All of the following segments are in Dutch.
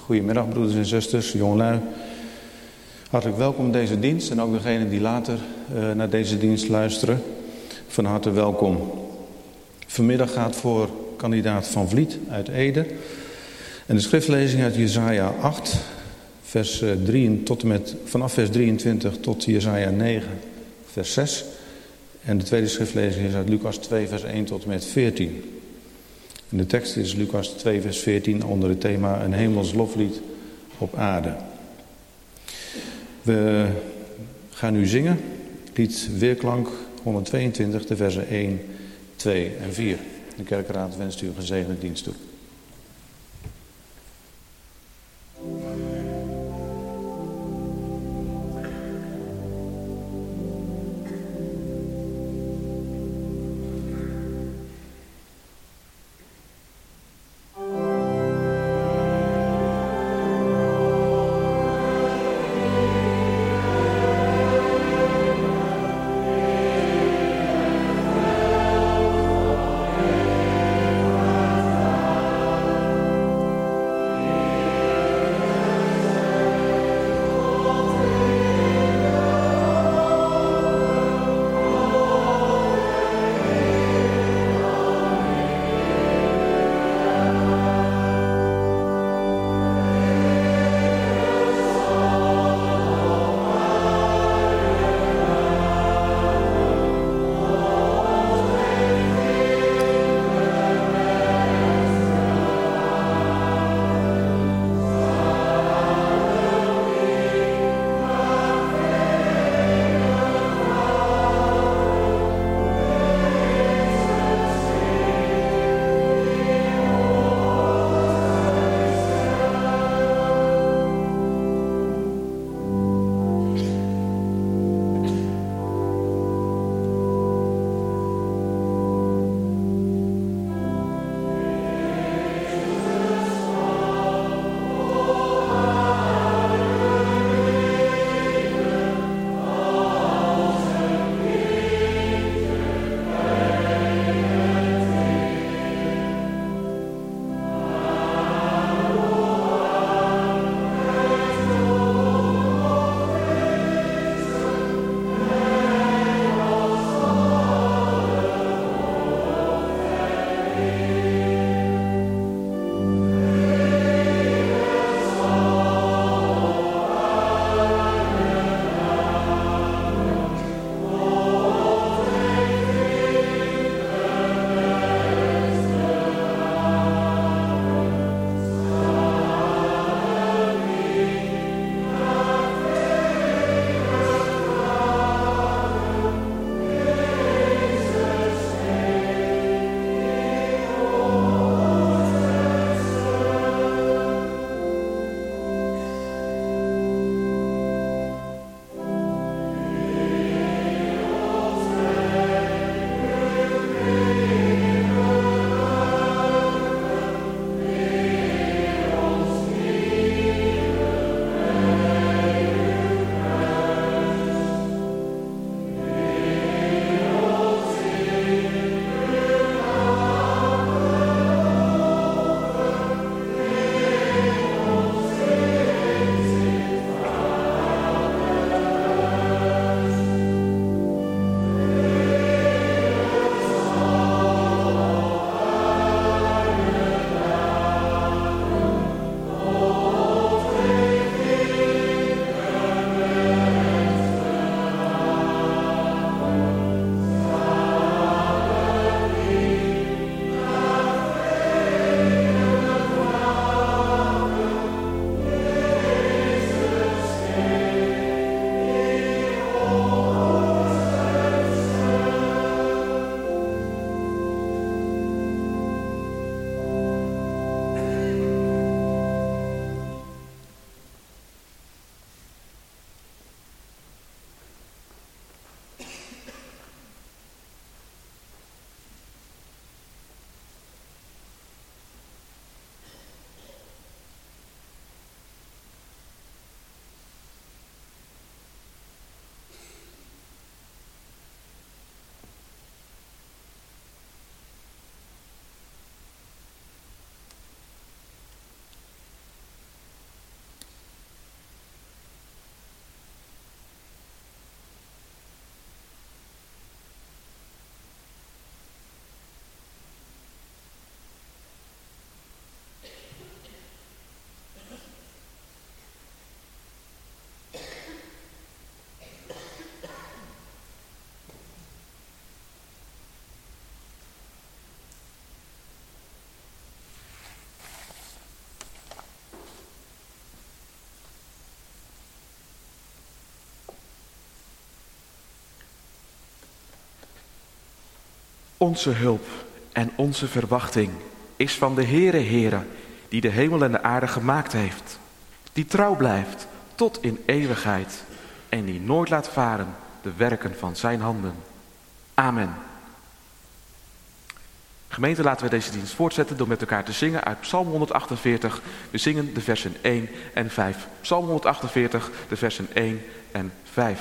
Goedemiddag broeders en zusters, jongelui. Hartelijk welkom in deze dienst en ook degenen die later naar deze dienst luisteren. Van harte welkom. Vanmiddag gaat voor kandidaat Van Vliet uit Ede. En de schriftlezing uit Jesaja 8, vanaf vers 23 tot Jesaja 9, vers 6. En de tweede schriftlezing is uit Lucas 2, vers 1 tot en met 14. En de tekst is Lucas 2, vers 14 onder het thema een hemels loflied op aarde. We gaan nu zingen, lied Weerklank 122, de versen 1, 2 en 4. De kerkraad wenst u een gezegende dienst toe. Onze hulp en onze verwachting is van de Heere, die de hemel en de aarde gemaakt heeft. Die trouw blijft tot in eeuwigheid en die nooit laat varen de werken van zijn handen. Amen. Gemeente, laten we deze dienst voortzetten door met elkaar te zingen uit Psalm 148. We zingen de versen 1 en 5. Psalm 148, de versen 1 en 5.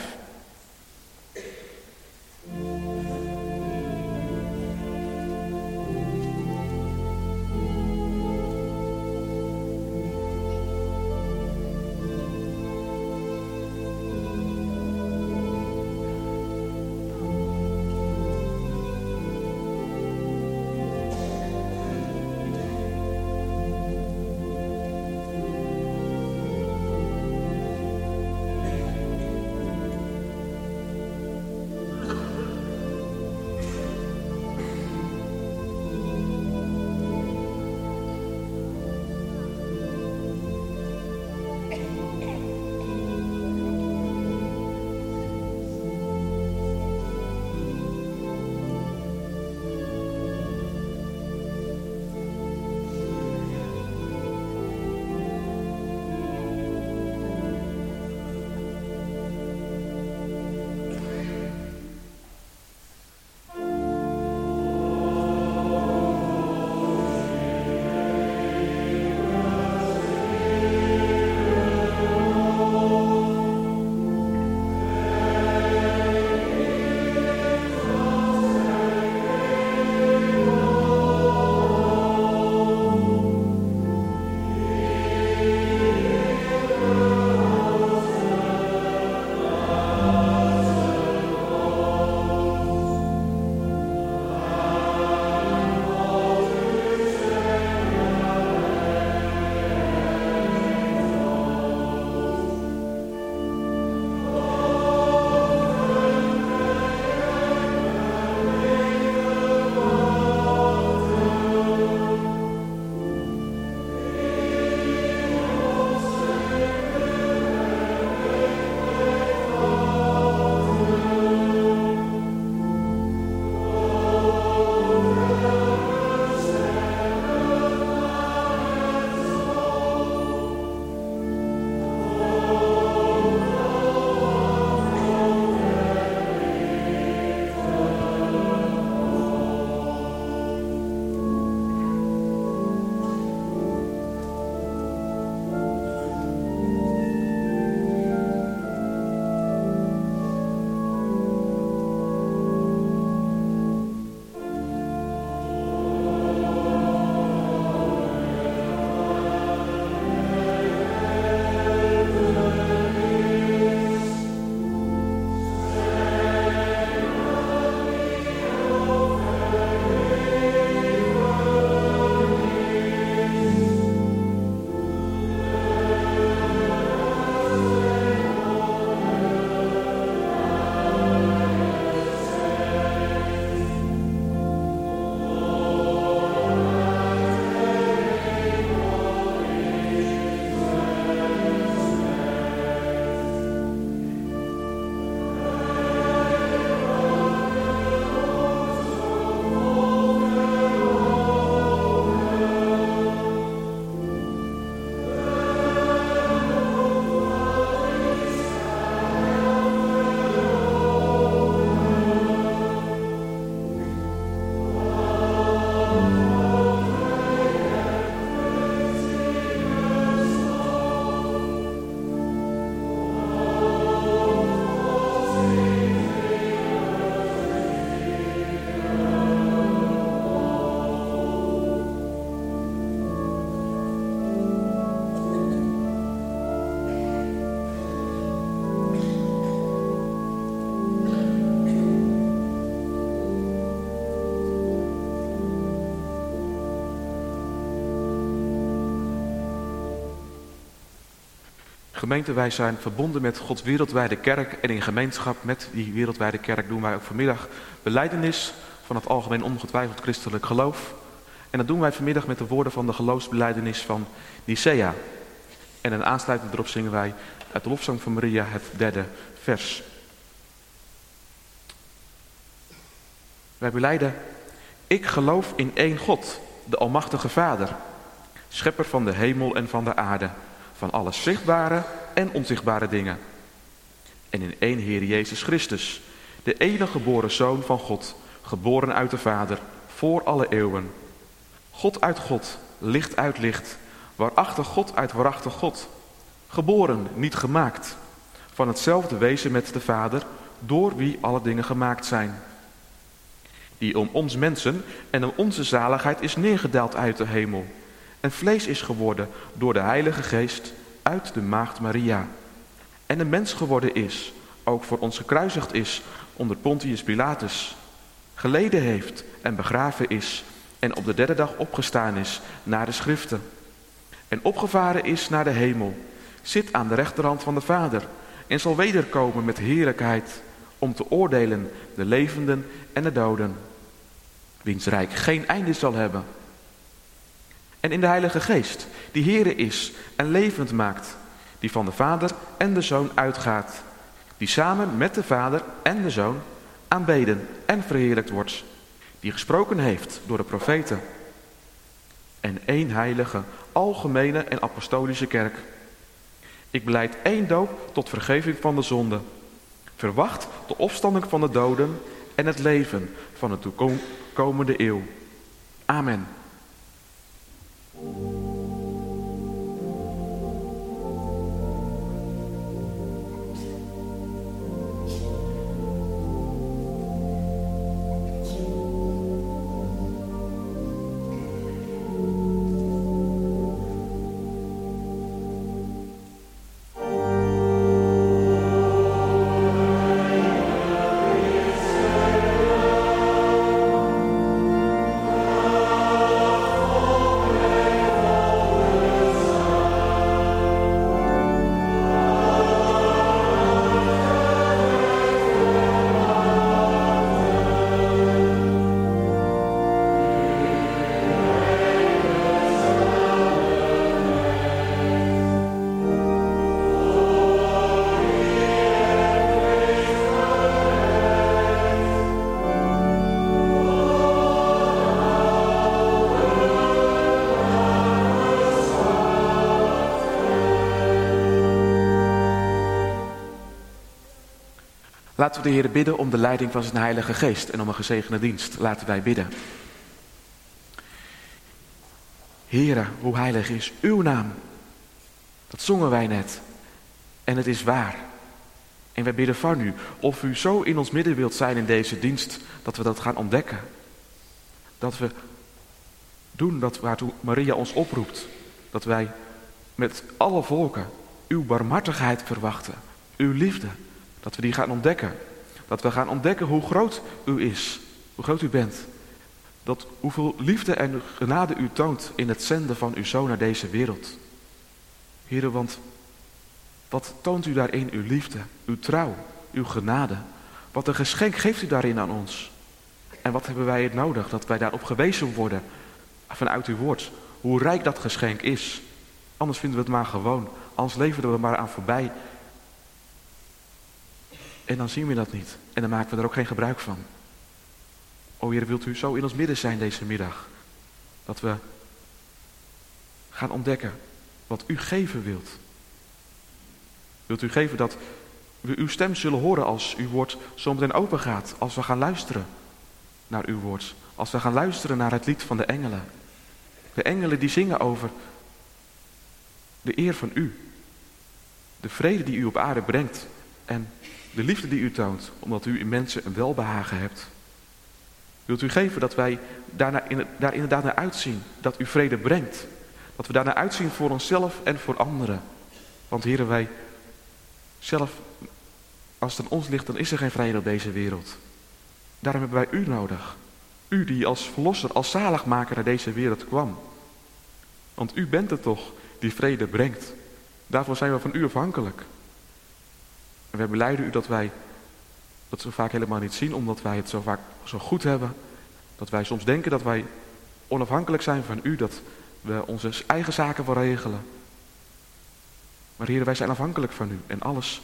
Gemeente, wij zijn verbonden met Gods wereldwijde kerk en in gemeenschap met die wereldwijde kerk doen wij ook vanmiddag belijdenis van het algemeen ongetwijfeld christelijk geloof. En dat doen wij vanmiddag met de woorden van de geloofsbelijdenis van Nicea. En in aansluiting erop zingen wij uit de lofzang van Maria het 3e vers. Wij belijden Ik geloof in één God, de Almachtige Vader, schepper van de hemel en van de aarde, van alle zichtbare en onzichtbare dingen. En in één Heer Jezus Christus, de enige geboren Zoon van God, geboren uit de Vader, voor alle eeuwen. God uit God, licht uit licht, waarachtig God uit waarachtig God. Geboren, niet gemaakt, van hetzelfde wezen met de Vader, door wie alle dingen gemaakt zijn. Die om ons mensen en om onze zaligheid is neergedaald uit de hemel. En vlees is geworden door de Heilige Geest uit de maagd Maria. En een mens geworden is, ook voor ons gekruisigd is onder Pontius Pilatus. Geleden heeft en begraven is en op de derde dag opgestaan is naar de schriften. En opgevaren is naar de hemel, zit aan de rechterhand van de Vader en zal wederkomen met heerlijkheid om te oordelen de levenden en de doden, wiens rijk geen einde zal hebben. En in de Heilige Geest, die Heere is en levend maakt, die van de Vader en de Zoon uitgaat, die samen met de Vader en de Zoon aanbeden en verheerlijkt wordt, die gesproken heeft door de profeten. En één heilige, algemene en apostolische kerk. Ik belijd één doop tot vergeving van de zonde. Verwacht de opstanding van de doden en het leven van de toekomende eeuw. Amen. Laten we de Heer bidden om de leiding van zijn Heilige Geest en om een gezegende dienst. Laten wij bidden. Heere, hoe heilig is uw naam. Dat zongen wij net. En het is waar. En wij bidden van u, of u zo in ons midden wilt zijn in deze dienst, dat we dat gaan ontdekken. Dat we doen dat waartoe Maria ons oproept. Dat wij met alle volken uw barmhartigheid verwachten. Uw liefde. Dat we die gaan ontdekken. Dat we gaan ontdekken hoe groot u is. Hoe groot u bent. Dat hoeveel liefde en genade u toont in het zenden van uw Zoon naar deze wereld. Heere, want wat toont u daarin uw liefde, uw trouw, uw genade? Wat een geschenk geeft u daarin aan ons? En wat hebben wij het nodig dat wij daarop gewezen worden vanuit uw woord? Hoe rijk dat geschenk is. Anders vinden we het maar gewoon. Anders leven we maar aan voorbij. En dan zien we dat niet. En dan maken we er ook geen gebruik van. O Heer, wilt u zo in ons midden zijn deze middag? Dat we gaan ontdekken wat u geven wilt. Wilt u geven dat we uw stem zullen horen als uw woord zometeen open gaat. Als we gaan luisteren naar uw woord. Als we gaan luisteren naar het lied van de engelen. De engelen die zingen over de eer van u. De vrede die u op aarde brengt. En de liefde die u toont, omdat u in mensen een welbehagen hebt. Wilt u geven dat wij daar inderdaad naar uitzien, dat u vrede brengt. Dat we daar naar uitzien voor onszelf en voor anderen. Want heren, wij zelf, als het aan ons ligt, dan is er geen vrede op deze wereld. Daarom hebben wij u nodig. U die als verlosser, als zaligmaker naar deze wereld kwam. Want u bent het toch die vrede brengt. Daarvoor zijn we van u afhankelijk. En wij belijden u dat wij dat zo vaak helemaal niet zien, omdat wij het zo vaak zo goed hebben. Dat wij soms denken dat wij onafhankelijk zijn van u, dat we onze eigen zaken wel regelen. Maar heren, wij zijn afhankelijk van u. En alles,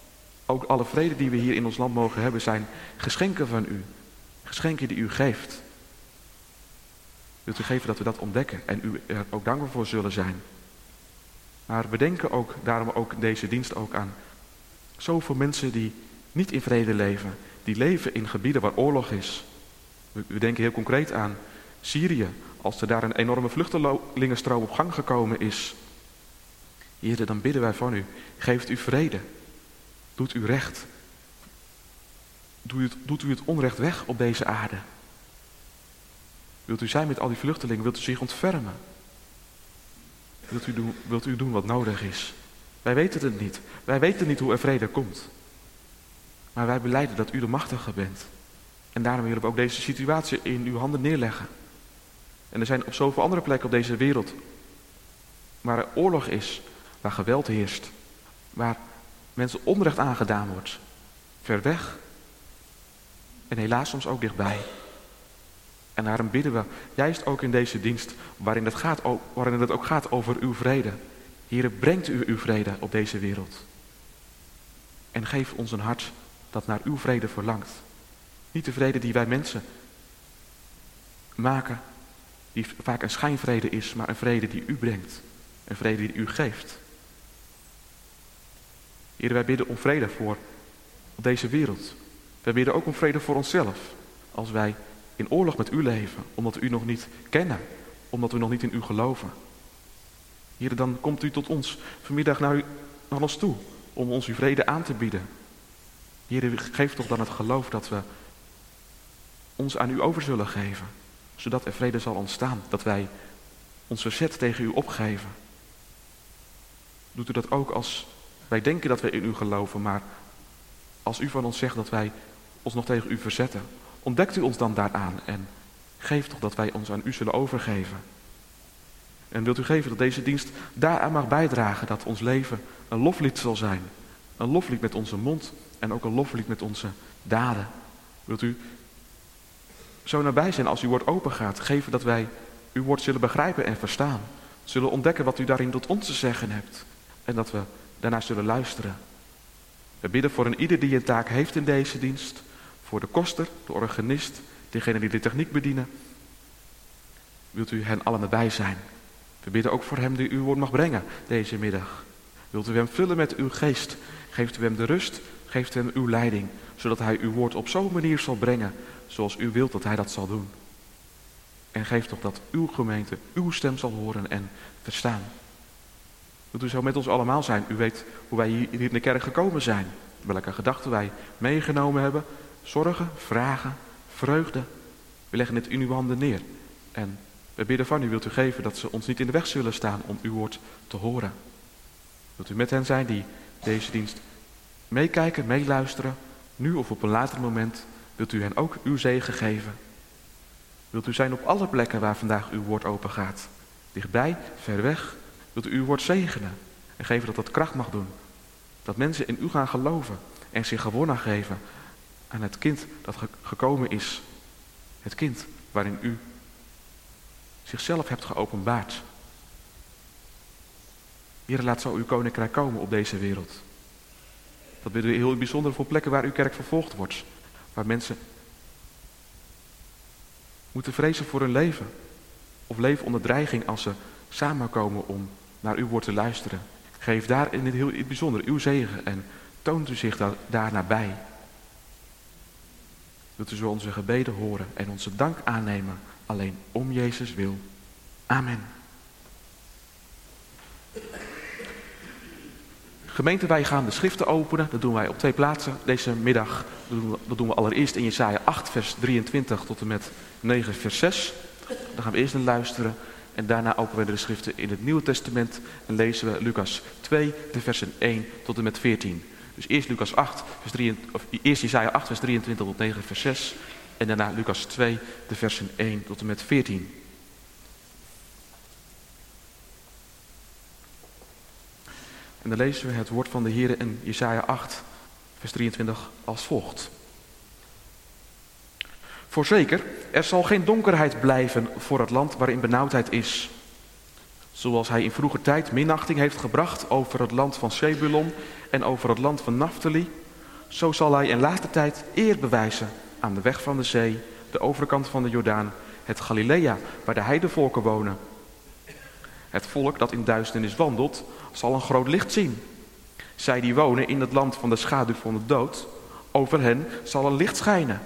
ook alle vrede die we hier in ons land mogen hebben, zijn geschenken van u. Geschenken die u geeft. Wilt u geven dat we dat ontdekken en u er ook dankbaar voor zullen zijn. Maar we denken ook, daarom ook deze dienst ook aan zoveel mensen die niet in vrede leven. Die leven in gebieden waar oorlog is. We denken heel concreet aan Syrië. Als er daar een enorme vluchtelingenstroom op gang gekomen is. Heer, dan bidden wij van u. Geeft u vrede. Doet u recht. Doet u het onrecht weg op deze aarde. Wilt u zijn met al die vluchtelingen? Wilt u zich ontfermen? Wilt u doen wat nodig is? Wij weten het niet. Wij weten niet hoe er vrede komt. Maar wij belijden dat u de machtige bent. En daarom willen we ook deze situatie in uw handen neerleggen. En er zijn op zoveel andere plekken op deze wereld waar er oorlog is, waar geweld heerst, waar mensen onrecht aangedaan wordt. Ver weg. En helaas soms ook dichtbij. En daarom bidden we, juist ook in deze dienst, waarin het ook gaat over uw vrede. Heere, brengt u uw vrede op deze wereld. En geef ons een hart dat naar uw vrede verlangt. Niet de vrede die wij mensen maken, die vaak een schijnvrede is, maar een vrede die u brengt. Een vrede die u geeft. Heere, wij bidden om vrede voor op deze wereld. Wij bidden ook om vrede voor onszelf. Als wij in oorlog met u leven, omdat we u nog niet kennen, omdat we nog niet in u geloven. Heere, dan komt u tot ons vanmiddag naar ons toe, om ons uw vrede aan te bieden. Heere, geef toch dan het geloof dat we ons aan u over zullen geven, zodat er vrede zal ontstaan, dat wij ons verzet tegen u opgeven. Doet u dat ook als wij denken dat we in u geloven, maar als u van ons zegt dat wij ons nog tegen u verzetten, ontdekt u ons dan daaraan en geef toch dat wij ons aan u zullen overgeven. En wilt u geven dat deze dienst daaraan mag bijdragen, dat ons leven een loflied zal zijn. Een loflied met onze mond en ook een loflied met onze daden. Wilt u zo nabij zijn als uw woord open gaat, geven dat wij uw woord zullen begrijpen en verstaan. Zullen ontdekken wat u daarin tot ons te zeggen hebt. En dat we daarna zullen luisteren. We bidden voor een ieder die een taak heeft in deze dienst. Voor de koster, de organist, degene die de techniek bedienen. Wilt u hen allen nabij zijn. We bidden ook voor hem die uw woord mag brengen deze middag. Wilt u hem vullen met uw geest. Geeft u hem de rust, geeft u hem uw leiding. Zodat hij uw woord op zo'n manier zal brengen zoals u wilt dat hij dat zal doen. En geef toch dat uw gemeente uw stem zal horen en verstaan. Wilt u zo met ons allemaal zijn? U weet hoe wij hier in de kerk gekomen zijn. Welke gedachten wij meegenomen hebben. Zorgen, vragen, vreugde. We leggen het in uw handen neer. En we bidden van u, wilt u geven dat ze ons niet in de weg zullen staan om uw woord te horen. Wilt u met hen zijn die deze dienst meekijken, meeluisteren, nu of op een later moment. Wilt u hen ook uw zegen geven. Wilt u zijn op alle plekken waar vandaag uw woord open gaat. Dichtbij, ver weg. Wilt u uw woord zegenen en geven dat dat kracht mag doen. Dat mensen in u gaan geloven en zich gewonnen geven aan het kind dat gekomen is. Het kind waarin u zichzelf hebt geopenbaard. Heer, laat zo uw koninkrijk komen op deze wereld. Dat bidden we heel bijzonder voor plekken waar uw kerk vervolgd wordt. Waar mensen moeten vrezen voor hun leven. Of leven onder dreiging als ze samenkomen om naar uw woord te luisteren. Geef daar in het heel bijzonder uw zegen en toont u zich daar nabij. Wilt u zo onze gebeden horen en onze dank aannemen, alleen om Jezus wil. Amen. Gemeente, wij gaan de schriften openen. Dat doen wij op 2 plaatsen deze middag. Dat doen we allereerst in Jesaja 8 vers 23 tot en met 9 vers 6. Daar gaan we eerst naar luisteren. En daarna openen we de schriften in het Nieuwe Testament. En lezen we Lucas 2, de versen 1 tot en met 14. Dus eerst eerst Jesaja 8 vers 23 tot 9 vers 6. En daarna Lucas 2, de versen 1 tot en met 14. En dan lezen we het woord van de Heer in Jesaja 8, vers 23 als volgt. Voorzeker, er zal geen donkerheid blijven voor het land waarin benauwdheid is. Zoals hij in vroeger tijd minachting heeft gebracht over het land van Zebulon en over het land van Naphtali, zo zal hij in later tijd eer bewijzen aan de weg van de zee, de overkant van de Jordaan het Galilea, waar de heidevolken wonen. Het volk dat in duisternis wandelt, zal een groot licht zien. Zij die wonen in het land van de schaduw van de dood, over hen zal een licht schijnen.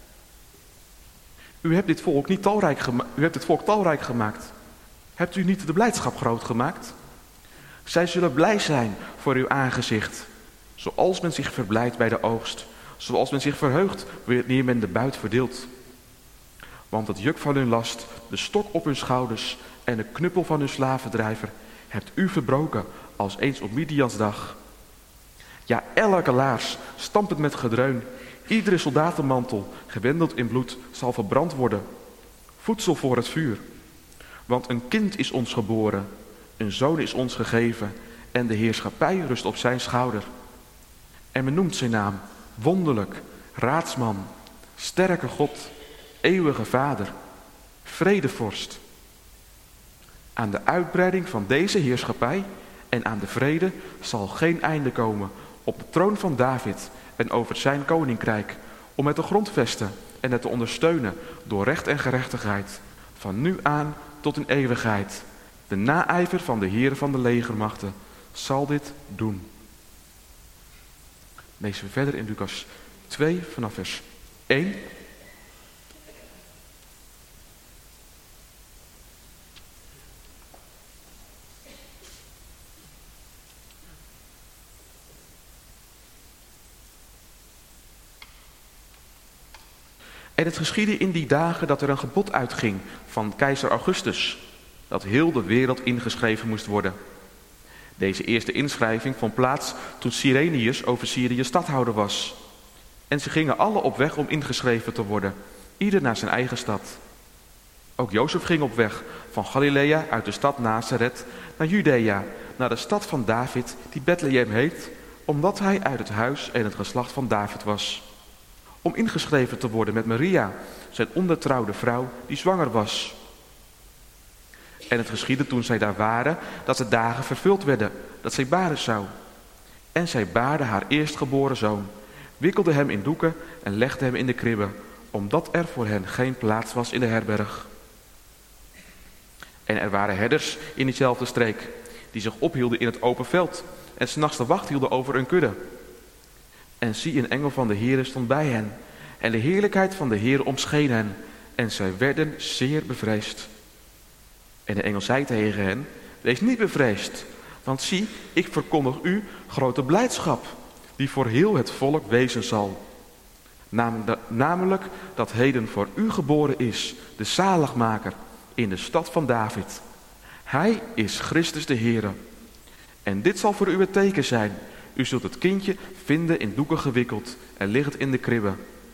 U hebt dit volk talrijk gemaakt. Hebt u niet de blijdschap groot gemaakt? Zij zullen blij zijn voor uw aangezicht, zoals men zich verblijdt bij de oogst, zoals men zich verheugt wanneer men de buit verdeelt. Want het juk van hun last, de stok op hun schouders en de knuppel van hun slavendrijver hebt u verbroken als eens op Midians dag. Ja, elke laars, stampend met gedreun, iedere soldatenmantel, gewendeld in bloed, zal verbrand worden. Voedsel voor het vuur. Want een kind is ons geboren, een zoon is ons gegeven en de heerschappij rust op zijn schouder. En men noemt zijn naam wonderlijk, raadsman, sterke God, eeuwige Vader, vredevorst. Aan de uitbreiding van deze heerschappij en aan de vrede zal geen einde komen op de troon van David en over zijn koninkrijk, om het te grondvesten en het te ondersteunen door recht en gerechtigheid, van nu aan tot in eeuwigheid. De naijver van de Heere van de legermachten zal dit doen. Lezen we verder in Lucas 2 vanaf vers 1. En het geschiedde in die dagen dat er een gebod uitging van keizer Augustus, dat heel de wereld ingeschreven moest worden. Deze eerste inschrijving vond plaats toen Cyrenius over Syrië stadhouder was. En ze gingen alle op weg om ingeschreven te worden, ieder naar zijn eigen stad. Ook Jozef ging op weg van Galilea uit de stad Nazareth naar Judea, naar de stad van David die Bethlehem heet, omdat hij uit het huis en het geslacht van David was. Om ingeschreven te worden met Maria, zijn ondertrouwde vrouw die zwanger was. En het geschiedde toen zij daar waren, dat de dagen vervuld werden, dat zij baren zou. En zij baarde haar eerstgeboren zoon, wikkelde hem in doeken en legde hem in de kribbe, omdat er voor hen geen plaats was in de herberg. En er waren herders in diezelfde streek, die zich ophielden in het open veld en 's nachts de wacht hielden over hun kudde. En zie, een engel van de Heere stond bij hen, en de heerlijkheid van de Heere omscheen hen, en zij werden zeer bevreesd. En de engel zei tegen hen: wees niet bevreesd, want zie, ik verkondig u grote blijdschap, die voor heel het volk wezen zal. Namelijk dat heden voor u geboren is de zaligmaker in de stad van David. Hij is Christus de Heere. En dit zal voor u het teken zijn: u zult het kindje vinden in doeken gewikkeld en liggend in de kribbe.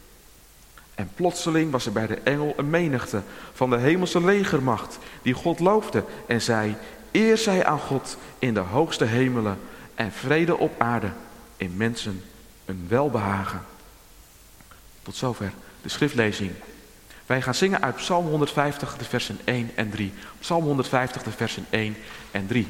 En plotseling was er bij de engel een menigte van de hemelse legermacht die God loofde en zei: eer zij aan God in de hoogste hemelen en vrede op aarde in mensen een welbehagen. Tot zover de schriftlezing. Wij gaan zingen uit Psalm 150 de versen 1 en 3. Psalm 150 de versen 1 en 3.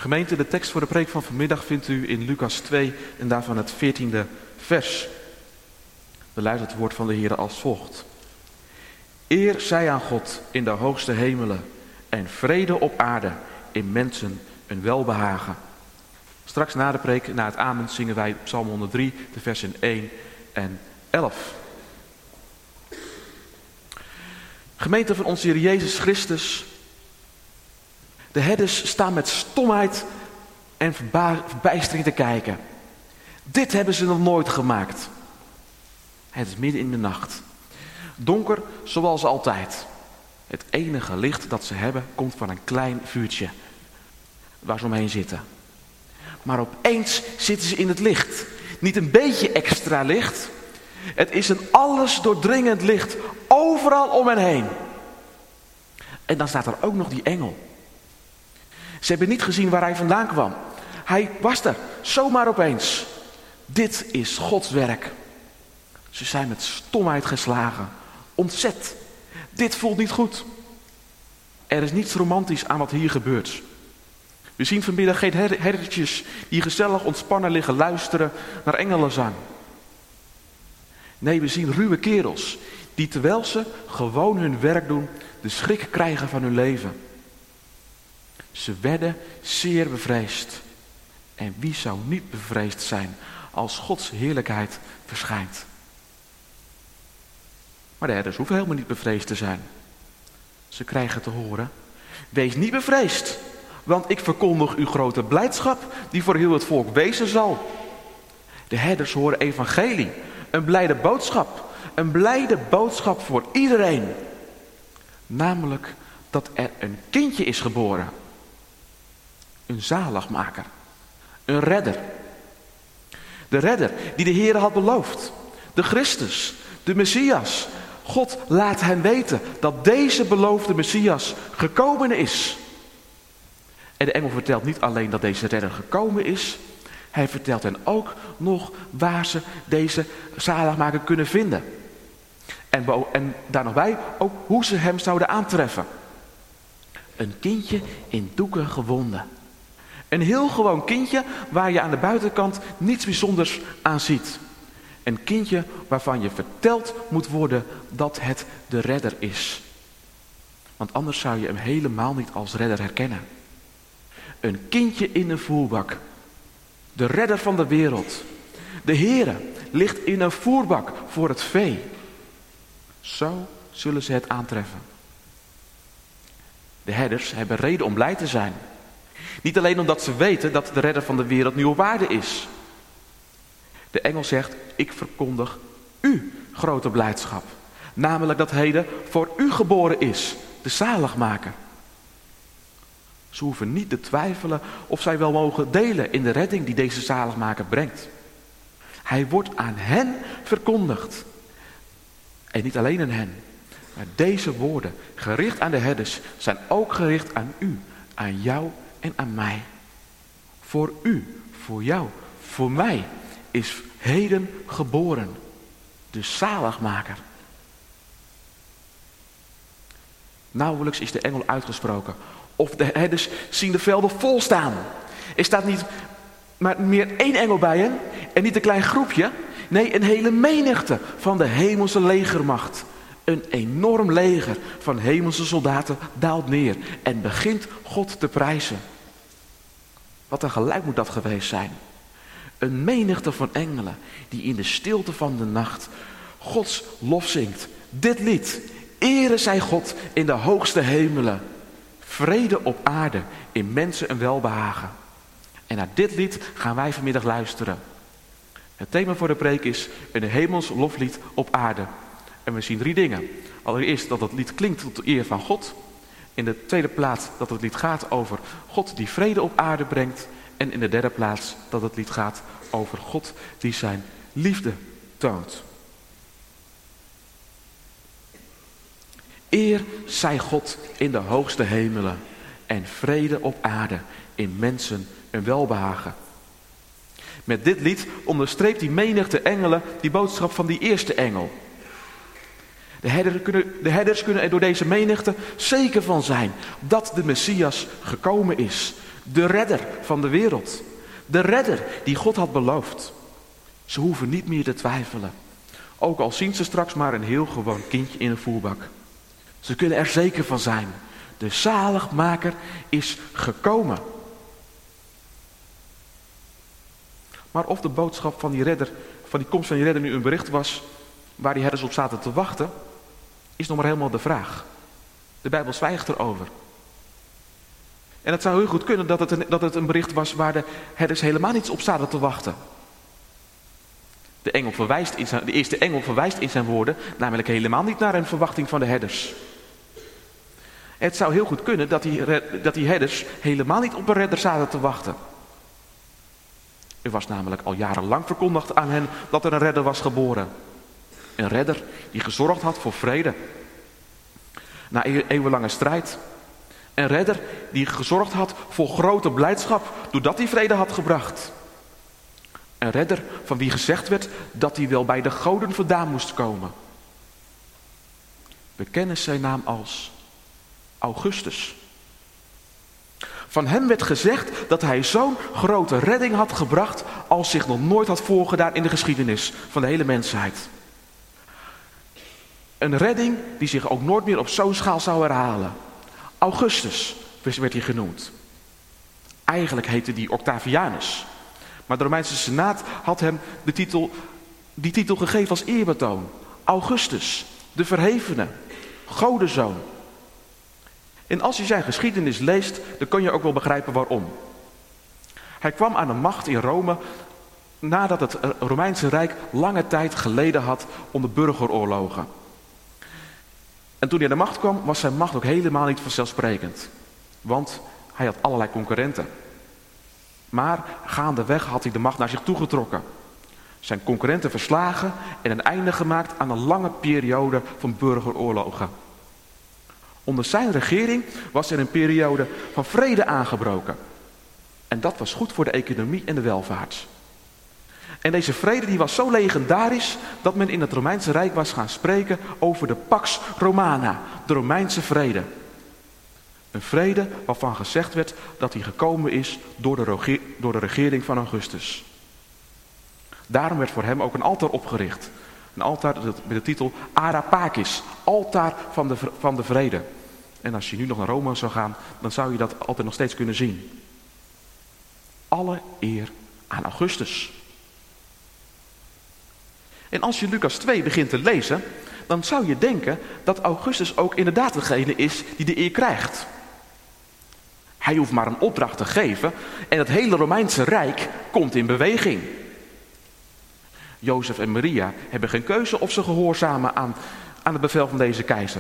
Gemeente, de tekst voor de preek van vanmiddag vindt u in Lucas 2 en daarvan het 14e vers. We luisteren het woord van de Heer als volgt. Eer zij aan God in de hoogste hemelen en vrede op aarde in mensen een welbehagen. Straks na de preek, na het amen, zingen wij Psalm 103, de versen 1 en 11. Gemeente van onze Heer Jezus Christus. De herders staan met stomheid en verbijstering te kijken. Dit hebben ze nog nooit gemaakt. Het is midden in de nacht. Donker zoals altijd. Het enige licht dat ze hebben komt van een klein vuurtje waar ze omheen zitten. Maar opeens zitten ze in het licht. Niet een beetje extra licht. Het is een alles doordringend licht overal om hen heen. En dan staat er ook nog die engel. Ze hebben niet gezien waar hij vandaan kwam. Hij was er, zomaar opeens. Dit is Gods werk. Ze zijn met stomheid geslagen. Ontzet. Dit voelt niet goed. Er is niets romantisch aan wat hier gebeurt. We zien vanmiddag geen herdertjes die gezellig ontspannen liggen luisteren naar engelenzang. Nee, we zien ruwe kerels die terwijl ze gewoon hun werk doen, de schrik krijgen van hun leven. Ze werden zeer bevreesd. En wie zou niet bevreesd zijn als Gods heerlijkheid verschijnt? Maar de herders hoeven helemaal niet bevreesd te zijn. Ze krijgen te horen: wees niet bevreesd, want ik verkondig uw grote blijdschap die voor heel het volk wezen zal. De herders horen evangelie, een blijde boodschap. Een blijde boodschap voor iedereen. Namelijk dat er een kindje is geboren. Een zaligmaker. Een redder. De redder die de Heer had beloofd. De Christus. De Messias. God laat hen weten dat deze beloofde Messias gekomen is. En de engel vertelt niet alleen dat deze redder gekomen is. Hij vertelt hen ook nog waar ze deze zaligmaker kunnen vinden. En daar nog bij ook hoe ze hem zouden aantreffen. Een kindje in doeken gewonden. Een heel gewoon kindje waar je aan de buitenkant niets bijzonders aan ziet. Een kindje waarvan je verteld moet worden dat het de redder is. Want anders zou je hem helemaal niet als redder herkennen. Een kindje in een voerbak. De redder van de wereld. De Heere ligt in een voerbak voor het vee. Zo zullen ze het aantreffen. De herders hebben reden om blij te zijn. Niet alleen omdat ze weten dat de redder van de wereld nu op aarde is. De engel zegt: ik verkondig u grote blijdschap. Namelijk dat heden voor u geboren is, de zaligmaker. Ze hoeven niet te twijfelen of zij wel mogen delen in de redding die deze zaligmaker brengt. Hij wordt aan hen verkondigd. En niet alleen aan hen. Maar deze woorden, gericht aan de herders, zijn ook gericht aan u, aan jou en aan mij. Voor u, voor jou, voor mij is heden geboren de zaligmaker. Nauwelijks is de engel uitgesproken of de herders zien de velden vol staan. Er staat niet maar meer één engel bij hen en niet een klein groepje. Nee, een hele menigte van de hemelse legermacht. Een enorm leger van hemelse soldaten daalt neer en begint God te prijzen. Wat een geluid moet dat geweest zijn. Een menigte van engelen die in de stilte van de nacht Gods lof zingt. Dit lied: ere zij God in de hoogste hemelen. Vrede op aarde, in mensen een welbehagen. En naar dit lied gaan wij vanmiddag luisteren. Het thema voor de preek is een hemels loflied op aarde. En we zien 3 dingen. Allereerst dat het lied klinkt tot de eer van God. In de tweede plaats dat het lied gaat over God die vrede op aarde brengt. En in de derde plaats dat het lied gaat over God die zijn liefde toont. Eer zij God in de hoogste hemelen en vrede op aarde in mensen een welbehagen. Met dit lied onderstreept die menigte engelen die boodschap van die eerste engel. De herders kunnen er door deze menigte zeker van zijn dat de Messias gekomen is. De redder van de wereld. De redder die God had beloofd. Ze hoeven niet meer te twijfelen. Ook al zien ze straks maar een heel gewoon kindje in een voerbak. Ze kunnen er zeker van zijn. De zaligmaker is gekomen. Maar of de boodschap van die redder, van die komst van die redder nu een bericht was waar die herders op zaten te wachten, is nog maar helemaal de vraag. De Bijbel zwijgt erover. En het zou heel goed kunnen dat het een bericht was waar de herders helemaal niet op zaten te wachten. De eerste engel verwijst in zijn woorden namelijk helemaal niet naar een verwachting van de herders. Het zou heel goed kunnen dat die herders helemaal niet op een redder zaten te wachten. Er was namelijk al jarenlang verkondigd aan hen dat er een redder was geboren. Een redder die gezorgd had voor vrede. Na eeuwenlange strijd. Een redder die gezorgd had voor grote blijdschap doordat hij vrede had gebracht. Een redder van wie gezegd werd dat hij wel bij de goden vandaan moest komen. We kennen zijn naam als Augustus. Van hem werd gezegd dat hij zo'n grote redding had gebracht als zich nog nooit had voorgedaan in de geschiedenis van de hele mensheid. Een redding die zich ook nooit meer op zo'n schaal zou herhalen. Augustus werd hij genoemd. Eigenlijk heette die Octavianus. Maar de Romeinse Senaat had hem die titel gegeven als eerbetoon. Augustus, de verhevene, godenzoon. En als je zijn geschiedenis leest, dan kun je ook wel begrijpen waarom. Hij kwam aan de macht in Rome nadat het Romeinse Rijk lange tijd geleden had onder burgeroorlogen. En toen hij aan de macht kwam, was zijn macht ook helemaal niet vanzelfsprekend. Want hij had allerlei concurrenten. Maar gaandeweg had hij de macht naar zich toegetrokken. Zijn concurrenten verslagen en een einde gemaakt aan een lange periode van burgeroorlogen. Onder zijn regering was er een periode van vrede aangebroken. En dat was goed voor de economie en de welvaart. En deze vrede die was zo legendarisch dat men in het Romeinse Rijk was gaan spreken over de Pax Romana, de Romeinse vrede. Een vrede waarvan gezegd werd dat die gekomen is door de regering van Augustus. Daarom werd voor hem ook een altaar opgericht. Een altaar met de titel Ara Pacis, altaar van de vrede. En als je nu nog naar Rome zou gaan, dan zou je dat altijd nog steeds kunnen zien. Alle eer aan Augustus. En als je Lucas 2 begint te lezen, dan zou je denken dat Augustus ook inderdaad degene is die de eer krijgt. Hij hoeft maar een opdracht te geven en het hele Romeinse Rijk komt in beweging. Jozef en Maria hebben geen keuze of ze gehoorzamen aan het bevel van deze keizer.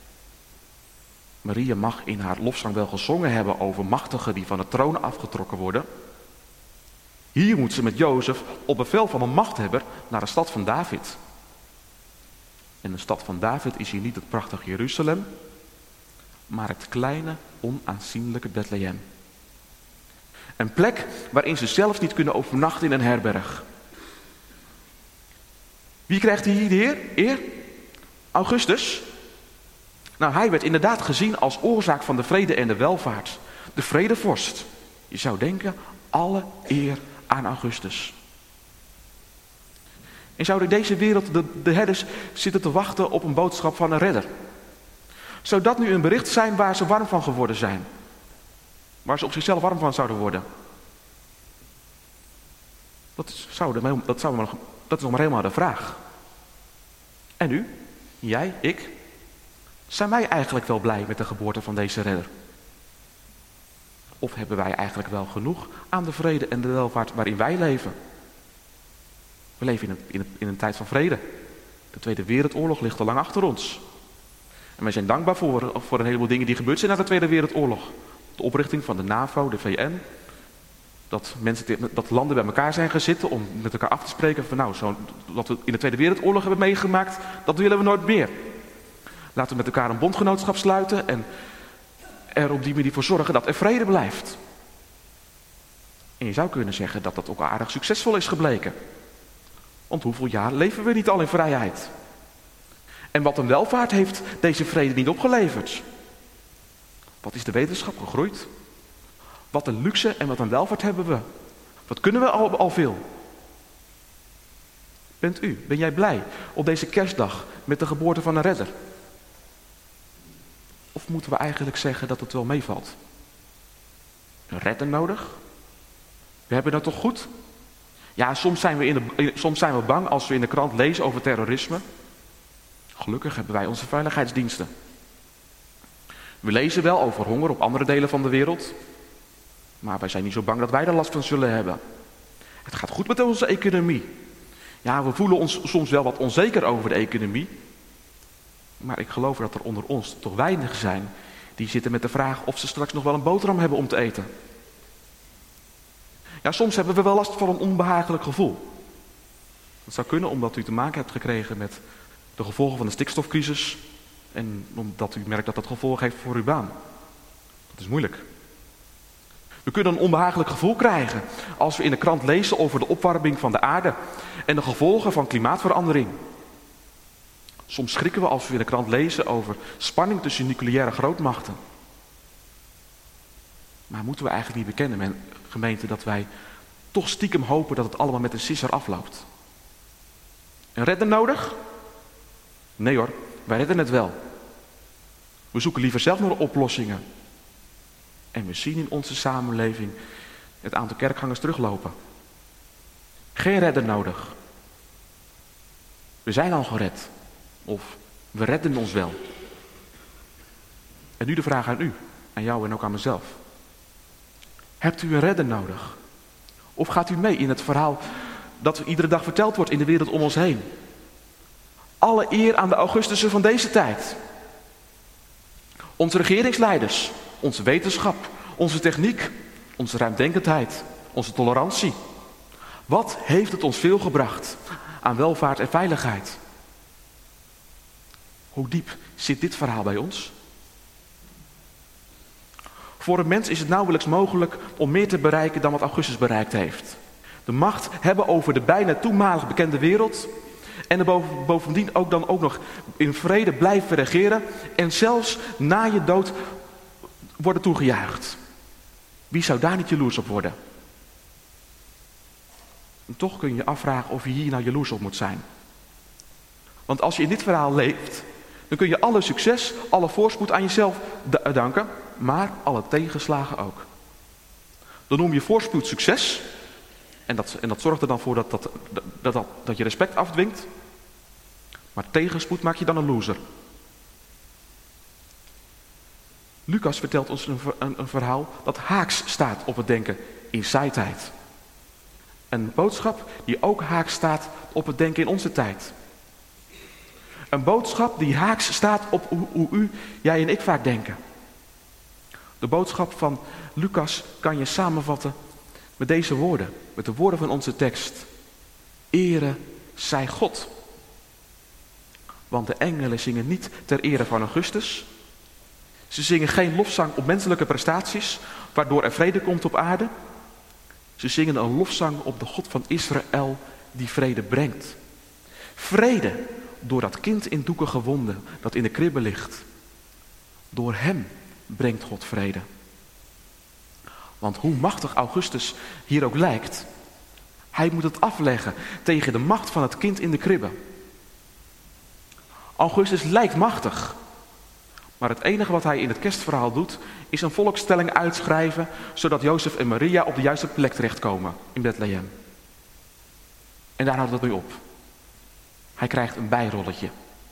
Maria mag in haar lofzang wel gezongen hebben over machtigen die van de troon afgetrokken worden. Hier moet ze met Jozef op bevel van een machthebber naar de stad van David. En de stad van David is hier niet het prachtige Jeruzalem, maar het kleine, onaanzienlijke Bethlehem. Een plek waarin ze zelfs niet kunnen overnachten in een herberg. Wie krijgt hier de eer? Augustus. Nou, hij werd inderdaad gezien als oorzaak van de vrede en de welvaart. De vredevorst. Je zou denken, alle eer aan Augustus. En zou in deze wereld de herders zitten te wachten op een boodschap van een redder? Zou dat nu een bericht zijn waar ze warm van geworden zijn? Waar ze op zichzelf warm van zouden worden? Dat is nog maar helemaal de vraag. En u? Jij? Ik? Zijn wij eigenlijk wel blij met de geboorte van deze redder? Of hebben wij eigenlijk wel genoeg aan de vrede en de welvaart waarin wij leven? We leven in een tijd van vrede. De Tweede Wereldoorlog ligt al lang achter ons. En wij zijn dankbaar voor een heleboel dingen die gebeurd zijn na de Tweede Wereldoorlog. De oprichting van de NAVO, de VN. Dat landen bij elkaar zijn gaan zitten om met elkaar af te spreken van wat we in de Tweede Wereldoorlog hebben meegemaakt, dat willen we nooit meer. Laten we met elkaar een bondgenootschap sluiten en er op die manier voor zorgen dat er vrede blijft. En je zou kunnen zeggen dat dat ook aardig succesvol is gebleken. Want hoeveel jaar leven we niet al in vrijheid? En wat een welvaart heeft deze vrede niet opgeleverd? Wat is de wetenschap gegroeid? Wat een luxe en wat een welvaart hebben we. Wat kunnen we al veel? Ben jij blij op deze kerstdag met de geboorte van een redder? Of moeten we eigenlijk zeggen dat het wel meevalt? Een redder nodig? We hebben dat toch goed? Ja, soms zijn we bang als we in de krant lezen over terrorisme. Gelukkig hebben wij onze veiligheidsdiensten. We lezen wel over honger op andere delen van de wereld. Maar wij zijn niet zo bang dat wij er last van zullen hebben. Het gaat goed met onze economie. Ja, we voelen ons soms wel wat onzeker over de economie. Maar ik geloof dat er onder ons toch weinigen zijn die zitten met de vraag of ze straks nog wel een boterham hebben om te eten. Ja, soms hebben we wel last van een onbehagelijk gevoel. Dat zou kunnen omdat u te maken hebt gekregen met de gevolgen van de stikstofcrisis. En omdat u merkt dat dat gevolgen heeft voor uw baan. Dat is moeilijk. We kunnen een onbehagelijk gevoel krijgen als we in de krant lezen over de opwarming van de aarde en de gevolgen van klimaatverandering. Soms schrikken we als we in de krant lezen over spanning tussen nucleaire grootmachten. Maar moeten we eigenlijk niet bekennen, gemeente, dat wij toch stiekem hopen dat het allemaal met een sisser afloopt? Een redder nodig? Nee hoor, wij redden het wel. We zoeken liever zelf naar oplossingen. En we zien in onze samenleving het aantal kerkgangers teruglopen. Geen redder nodig. We zijn al gered. Of we redden ons wel. En nu de vraag aan u, aan jou en ook aan mezelf. Hebt u een redder nodig? Of gaat u mee in het verhaal dat iedere dag verteld wordt in de wereld om ons heen? Alle eer aan de Augustussen van deze tijd. Onze regeringsleiders, onze wetenschap, onze techniek, onze ruimdenkendheid, onze tolerantie. Wat heeft het ons veel gebracht aan welvaart en veiligheid? Hoe diep zit dit verhaal bij ons? Voor een mens is het nauwelijks mogelijk om meer te bereiken dan wat Augustus bereikt heeft. De macht hebben over de bijna toenmalig bekende wereld. En er bovendien ook nog in vrede blijven regeren. En zelfs na je dood worden toegejuicht. Wie zou daar niet jaloers op worden? En toch kun je je afvragen of je hier nou jaloers op moet zijn. Want als je in dit verhaal leeft, dan kun je alle succes, alle voorspoed aan jezelf danken, maar alle tegenslagen ook. Dan noem je voorspoed succes. En dat zorgt er dan voor dat je respect afdwingt. Maar tegenspoed maak je dan een loser. Lucas vertelt ons een verhaal dat haaks staat op het denken in zijn tijd. Een boodschap die ook haaks staat op het denken in onze tijd. Een boodschap die haaks staat op hoe jij en ik vaak denken. De boodschap van Lucas kan je samenvatten met deze woorden. Met de woorden van onze tekst. Ere zij God. Want de engelen zingen niet ter ere van Augustus. Ze zingen geen lofzang op menselijke prestaties, waardoor er vrede komt op aarde. Ze zingen een lofzang op de God van Israël die vrede brengt. Vrede door dat kind in doeken gewonden dat in de kribbe ligt. Door hem brengt God vrede. Want hoe machtig Augustus hier ook lijkt, hij moet het afleggen tegen de macht van het kind in de kribbe. Augustus lijkt machtig, maar het enige wat hij in het kerstverhaal doet, is een volkstelling uitschrijven, zodat Jozef en Maria op de juiste plek terechtkomen in Bethlehem. En daar houdt het mee op. Hij krijgt een bijrolletje.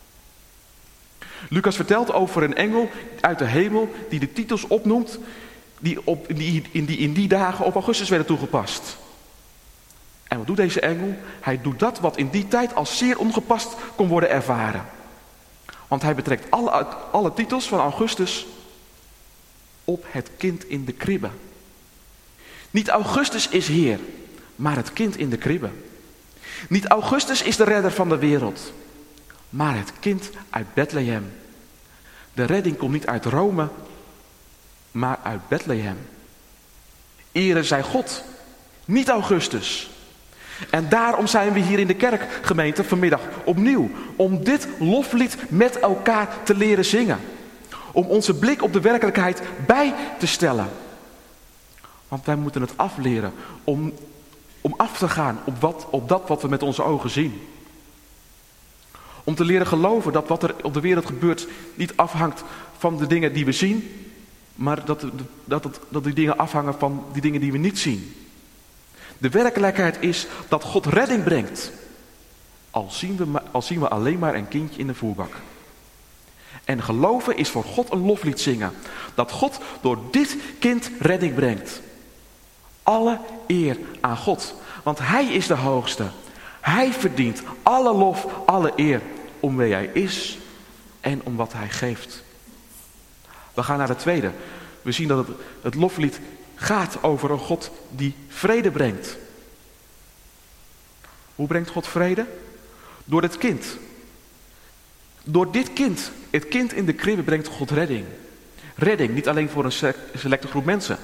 Lucas vertelt over een engel uit de hemel die de titels opnoemt die in die dagen op Augustus werden toegepast. En wat doet deze engel? Hij doet dat wat in die tijd als zeer ongepast kon worden ervaren. Want hij betrekt alle titels van Augustus op het kind in de kribbe. Niet Augustus is Heer, maar het kind in de kribbe. Niet Augustus is de redder van de wereld, maar het kind uit Bethlehem. De redding komt niet uit Rome, maar uit Bethlehem. Ere zij God, niet Augustus. En daarom zijn we hier in de kerkgemeente vanmiddag opnieuw. Om dit loflied met elkaar te leren zingen. Om onze blik op de werkelijkheid bij te stellen. Want wij moeten het afleren om af te gaan op dat wat we met onze ogen zien. Om te leren geloven dat wat er op de wereld gebeurt niet afhangt van de dingen die we zien, maar dat die dingen afhangen van die dingen die we niet zien. De werkelijkheid is dat God redding brengt. Al zien we alleen maar een kindje in de voerbak. En geloven is voor God een loflied zingen. Dat God door dit kind redding brengt. Alle eer aan God. Want Hij is de hoogste. Hij verdient alle lof, alle eer om wie Hij is en om wat Hij geeft. We gaan naar de tweede. We zien dat het loflied gaat over een God die vrede brengt. Hoe brengt God vrede? Door het kind. Door dit kind, het kind in de kribbe, brengt God redding. Redding, niet alleen voor een selecte groep mensen.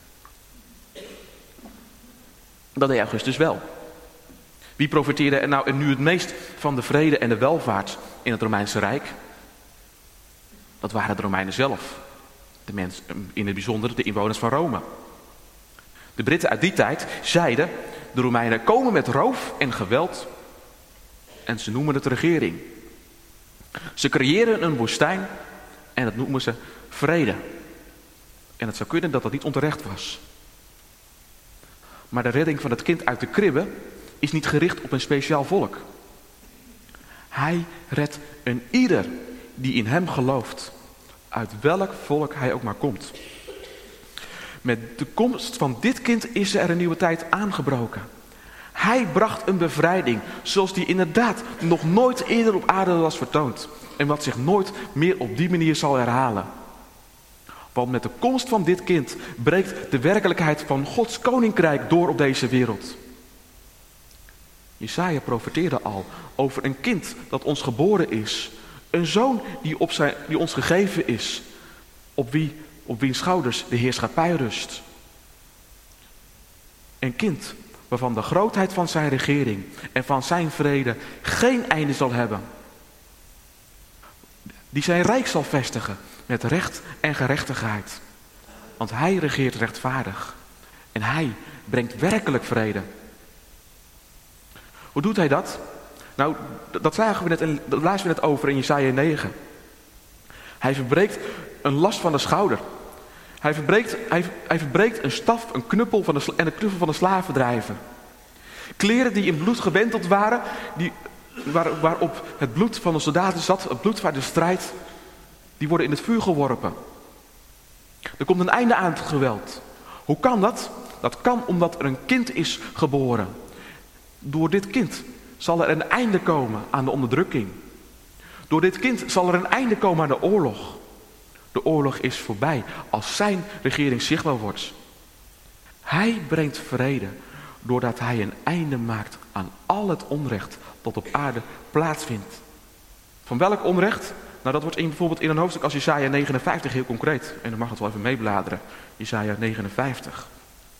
Dat deed Augustus wel. Wie profiteerde er nou nu het meest van de vrede en de welvaart in het Romeinse Rijk? Dat waren de Romeinen zelf. De mensen, in het bijzonder de inwoners van Rome. De Britten uit die tijd zeiden, de Romeinen komen met roof en geweld en ze noemen het regering. Ze creëren een woestijn en dat noemen ze vrede. En het zou kunnen dat dat niet onterecht was. Maar de redding van het kind uit de kribbe is niet gericht op een speciaal volk. Hij redt een ieder die in hem gelooft, uit welk volk hij ook maar komt. Met de komst van dit kind is er een nieuwe tijd aangebroken. Hij bracht een bevrijding zoals die inderdaad nog nooit eerder op aarde was vertoond. En wat zich nooit meer op die manier zal herhalen. Want met de komst van dit kind breekt de werkelijkheid van Gods koninkrijk door op deze wereld. Jesaja profeteerde al over een kind dat ons geboren is. Een zoon die ons gegeven is. Op wiens schouders de heerschappij rust. Een kind waarvan de grootheid van zijn regering en van zijn vrede geen einde zal hebben. Die zijn rijk zal vestigen met recht en gerechtigheid. Want hij regeert rechtvaardig. En hij brengt werkelijk vrede. Hoe doet hij dat? Nou, dat zagen we net en dat lazen we net over in Jesaja 9. Hij verbreekt een last van de schouder. Hij verbreekt een staf, een knuppel en een knuffel van de slavendrijver. Kleren die in bloed gewenteld waren, waarop het bloed van de soldaten zat, het bloed van de strijd, die worden in het vuur geworpen. Er komt een einde aan het geweld. Hoe kan dat? Dat kan omdat er een kind is geboren. Door dit kind zal er een einde komen aan de onderdrukking. Door dit kind zal er een einde komen aan de oorlog. De oorlog is voorbij als zijn regering zichtbaar wordt. Hij brengt vrede doordat hij een einde maakt aan al het onrecht dat op aarde plaatsvindt. Van welk onrecht? Nou, dat wordt bijvoorbeeld in een hoofdstuk als Jesaja 59 heel concreet. En dan mag het wel even meebladeren. Jesaja 59.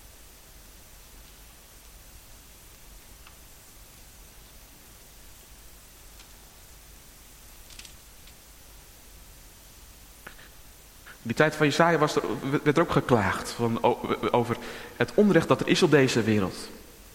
Die tijd van Jesaja werd er ook geklaagd over het onrecht dat er is op deze wereld.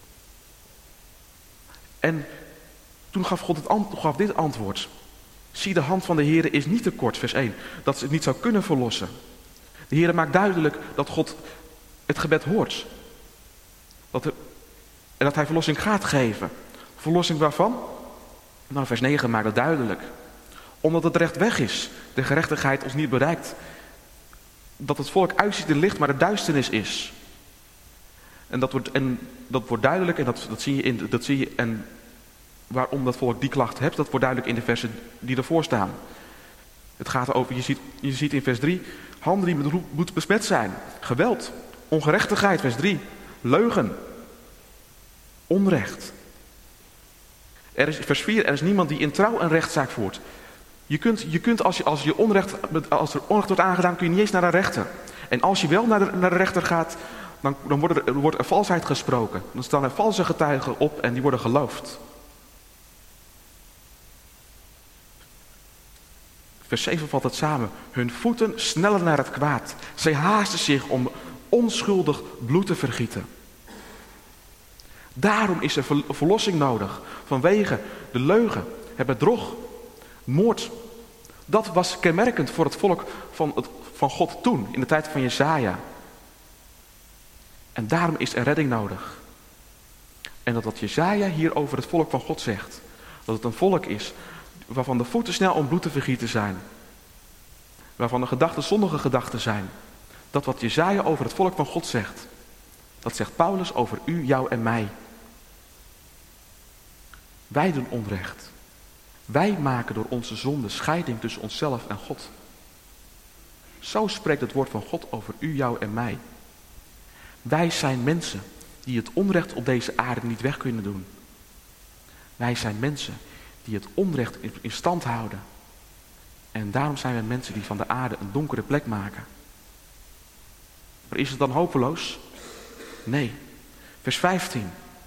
En toen gaf God dit antwoord. Zie, de hand van de Heere is niet te kort, vers 1, dat ze het niet zou kunnen verlossen. De Heere maakt duidelijk dat God het gebed hoort. En dat hij verlossing gaat geven. Verlossing waarvan? Nou, vers 9 maakt het duidelijk. Omdat het recht weg is, de gerechtigheid ons niet bereikt. Dat het volk uitziet in licht, maar de duisternis is. En dat wordt duidelijk, en dat zie je en waarom dat volk die klacht hebt, dat wordt duidelijk in de versen die ervoor staan. Het gaat over, je ziet in vers 3, handen die met bloed besmet zijn. Geweld, ongerechtigheid, vers 3. Leugen, onrecht. Vers 4, er is niemand die in trouw een rechtszaak voert. Je kunt als er onrecht wordt aangedaan, kun je niet eens naar een rechter. En als je wel naar de rechter gaat, dan wordt er valsheid gesproken. Dan staan er valse getuigen op en die worden geloofd. Vers 7 valt het samen. Hun voeten snellen naar het kwaad. Zij haasten zich onschuldig bloed te vergieten. Daarom is er verlossing nodig vanwege de leugen, het bedrog, moord. Dat was kenmerkend voor het volk van God toen, in de tijd van Jesaja. En daarom is er redding nodig. En dat wat Jesaja hier over het volk van God zegt, dat het een volk is waarvan de voeten snel om bloed te vergieten zijn, waarvan de gedachten zondige gedachten zijn. Dat wat Jesaja over het volk van God zegt, dat zegt Paulus over u, jou en mij. Wij doen onrecht. Wij maken door onze zonde scheiding tussen onszelf en God. Zo spreekt het woord van God over u, jou en mij. Wij zijn mensen die het onrecht op deze aarde niet weg kunnen doen. Wij zijn mensen die het onrecht in stand houden. En daarom zijn wij mensen die van de aarde een donkere plek maken. Maar is het dan hopeloos? Nee. Vers 15.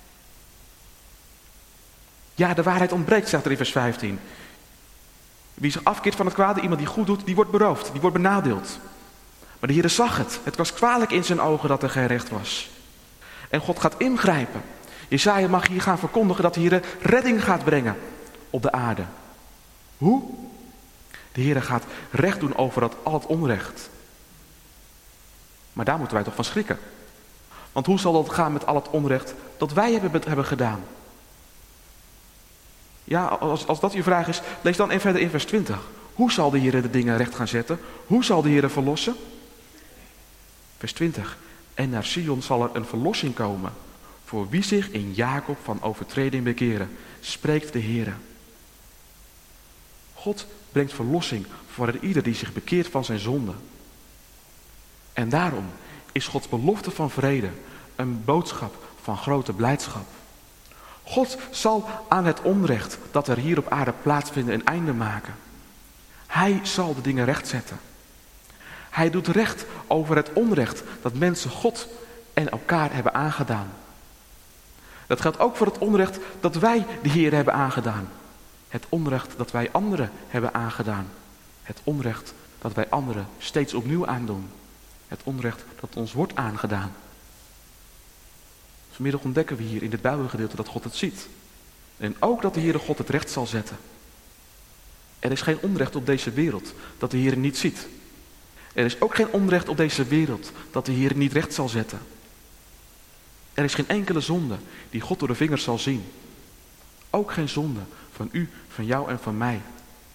Ja, de waarheid ontbreekt, staat er in vers 15. Wie zich afkeert van het kwade, iemand die goed doet, die wordt beroofd, die wordt benadeeld. Maar de Heere zag het. Het was kwalijk in zijn ogen dat er geen recht was. En God gaat ingrijpen. Jesaja mag hier gaan verkondigen dat de Heere redding gaat brengen op de aarde. Hoe? De Heere gaat recht doen over al het onrecht. Maar daar moeten wij toch van schrikken. Want hoe zal dat gaan met al het onrecht dat wij hebben gedaan? Ja, als dat uw vraag is, lees dan verder in vers 20. Hoe zal de Heere de dingen recht gaan zetten? Hoe zal de Heere verlossen? Vers 20. En naar Sion zal er een verlossing komen, voor wie zich in Jacob van overtreding bekeren, spreekt de Heere. God brengt verlossing voor ieder die zich bekeert van zijn zonde. En daarom is Gods belofte van vrede een boodschap van grote blijdschap. God zal aan het onrecht dat er hier op aarde plaatsvindt een einde maken. Hij zal de dingen rechtzetten. Hij doet recht over het onrecht dat mensen God en elkaar hebben aangedaan. Dat geldt ook voor het onrecht dat wij de Heer hebben aangedaan. Het onrecht dat wij anderen hebben aangedaan. Het onrecht dat wij anderen steeds opnieuw aandoen. Het onrecht dat ons wordt aangedaan. Vanmiddag ontdekken we hier in dit Bijbelgedeelte dat God het ziet. En ook dat de Heere God het recht zal zetten. Er is geen onrecht op deze wereld dat de Heere niet ziet. Er is ook geen onrecht op deze wereld dat de Heere niet recht zal zetten. Er is geen enkele zonde die God door de vingers zal zien. Ook geen zonde van u, van jou en van mij.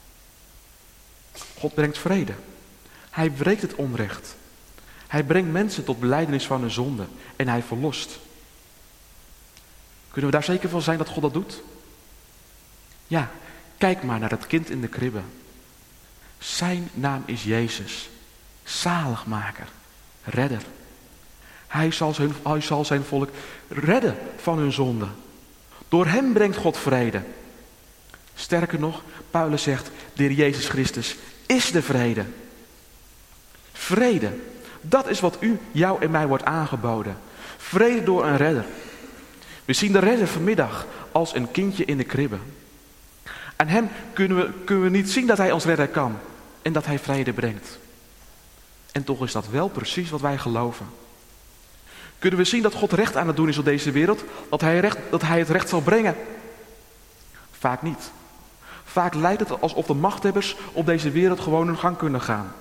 God brengt vrede. Hij breekt het onrecht. Hij brengt mensen tot belijdenis van hun zonde en hij verlost. Kunnen we daar zeker van zijn dat God dat doet? Ja, kijk maar naar het kind in de kribbe. Zijn naam is Jezus, zaligmaker, redder. Hij zal zijn volk redden van hun zonde. Door hem brengt God vrede. Sterker nog, Paulus zegt, de Heer Jezus Christus is de vrede. Vrede, dat is wat u, jou en mij wordt aangeboden. Vrede door een redder. We zien de redder vanmiddag als een kindje in de kribbe. Aan hem kunnen we niet zien dat hij ons redden kan en dat hij vrede brengt. En toch is dat wel precies wat wij geloven. Kunnen we zien dat God recht aan het doen is op deze wereld? Dat hij het recht zal brengen? Vaak niet. Vaak lijkt het alsof de machthebbers op deze wereld gewoon hun gang kunnen gaan.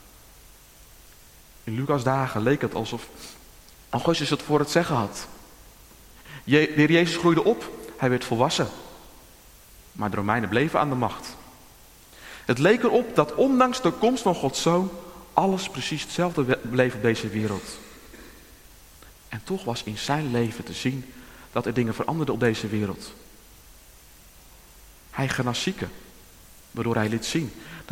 In Lucas' dagen leek het alsof Augustus het voor het zeggen had. De Heer Jezus groeide op, hij werd volwassen. Maar de Romeinen bleven aan de macht. Het leek erop dat ondanks de komst van Gods Zoon alles precies hetzelfde bleef op deze wereld. En toch was in zijn leven te zien dat er dingen veranderden op deze wereld. Hij genas zieken, waardoor hij liet zien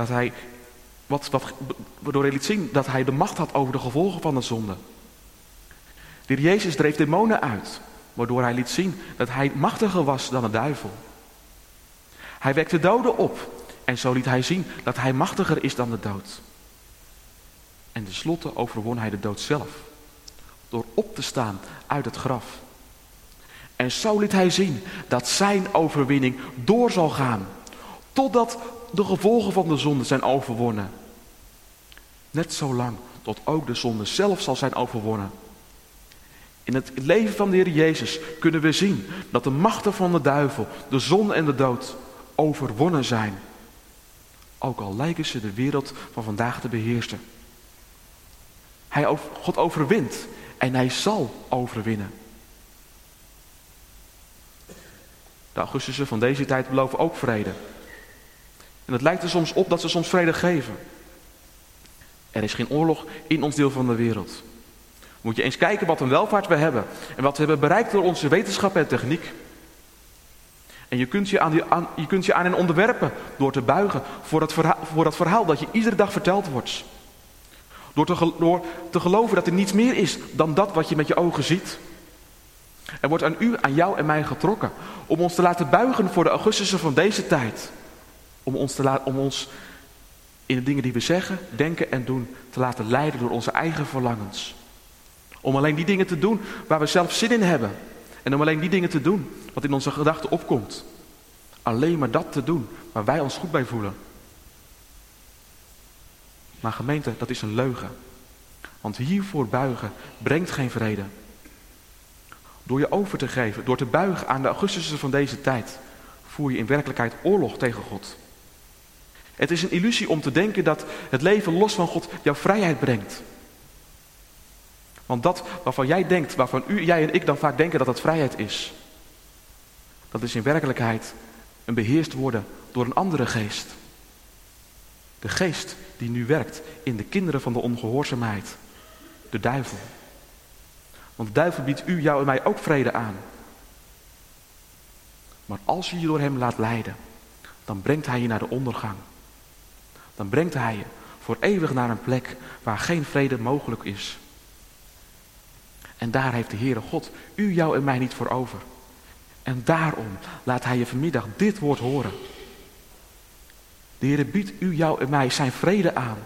dat hij de macht had over de gevolgen van de zonde. De Heer Jezus dreef demonen uit, waardoor hij liet zien dat hij machtiger was dan de duivel. Hij wekte doden op en zo liet hij zien dat hij machtiger is dan de dood. En tenslotte overwon hij de dood zelf, door op te staan uit het graf. En zo liet hij zien dat zijn overwinning door zal gaan, totdat de gevolgen van de zonde zijn overwonnen. Net zo lang tot ook de zonde zelf zal zijn overwonnen. In het leven van de Heer Jezus kunnen we zien dat de machten van de duivel, de zonde en de dood overwonnen zijn. Ook al lijken ze de wereld van vandaag te beheersen. God overwint en hij zal overwinnen. De Augustussen van deze tijd beloven ook vrede. En het lijkt er soms op dat ze soms vrede geven. Er is geen oorlog in ons deel van de wereld. Moet je eens kijken wat een welvaart we hebben. En wat we hebben bereikt door onze wetenschap en techniek. En je kunt je aan hen onderwerpen door te buigen voor dat verhaal dat je iedere dag verteld wordt. Door te geloven dat er niets meer is dan dat wat je met je ogen ziet. Er wordt aan jou en mij getrokken om ons te laten buigen voor de Augustussen van deze tijd. Om ons in de dingen die we zeggen, denken en doen te laten leiden door onze eigen verlangens. Om alleen die dingen te doen waar we zelf zin in hebben. En om alleen die dingen te doen wat in onze gedachten opkomt. Alleen maar dat te doen waar wij ons goed bij voelen. Maar gemeente, dat is een leugen. Want hiervoor buigen brengt geen vrede. Door je over te geven, door te buigen aan de Augustussen van deze tijd, voer je in werkelijkheid oorlog tegen God. Het is een illusie om te denken dat het leven los van God jouw vrijheid brengt. Want dat waarvan jij denkt, waarvan jij en ik dan vaak denken dat het vrijheid is, dat is in werkelijkheid een beheerst worden door een andere geest. De geest die nu werkt in de kinderen van de ongehoorzaamheid. De duivel. Want de duivel biedt jou en mij ook vrede aan. Maar als je je door hem laat leiden, dan brengt hij je naar de ondergang. Dan brengt hij je voor eeuwig naar een plek waar geen vrede mogelijk is. En daar heeft de Heere God jou en mij niet voor over. En daarom laat hij je vanmiddag dit woord horen. De Heere biedt jou en mij zijn vrede aan.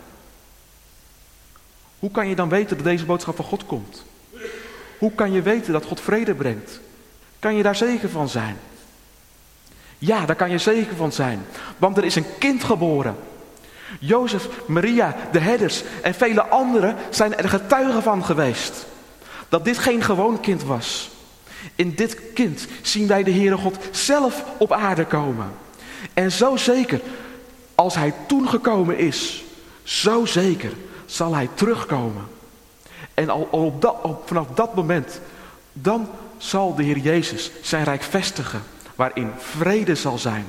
Hoe kan je dan weten dat deze boodschap van God komt? Hoe kan je weten dat God vrede brengt? Kan je daar zeker van zijn? Ja, daar kan je zeker van zijn. Want er is een kind geboren. Jozef, Maria, de herders en vele anderen zijn er getuigen van geweest. Dat dit geen gewoon kind was. In dit kind zien wij de Heere God zelf op aarde komen. En zo zeker als hij toen gekomen is, zo zeker zal hij terugkomen. En vanaf dat moment, dan zal de Heer Jezus zijn rijk vestigen, waarin vrede zal zijn.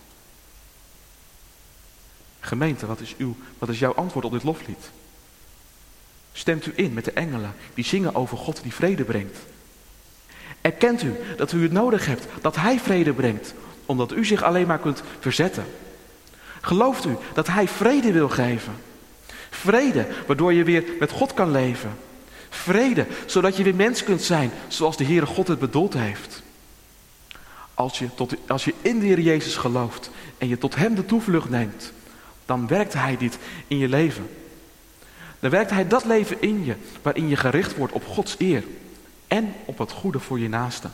Gemeente, wat is jouw antwoord op dit loflied? Stemt u in met de engelen die zingen over God die vrede brengt? Erkent u dat u het nodig hebt dat hij vrede brengt, omdat u zich alleen maar kunt verzetten? Gelooft u dat hij vrede wil geven? Vrede waardoor je weer met God kan leven. Vrede zodat je weer mens kunt zijn zoals de Heere God het bedoeld heeft. Als je in de Heer Jezus gelooft en je tot hem de toevlucht neemt, dan werkt hij dit in je leven. Dan werkt hij dat leven in je waarin je gericht wordt op Gods eer en op het goede voor je naaste.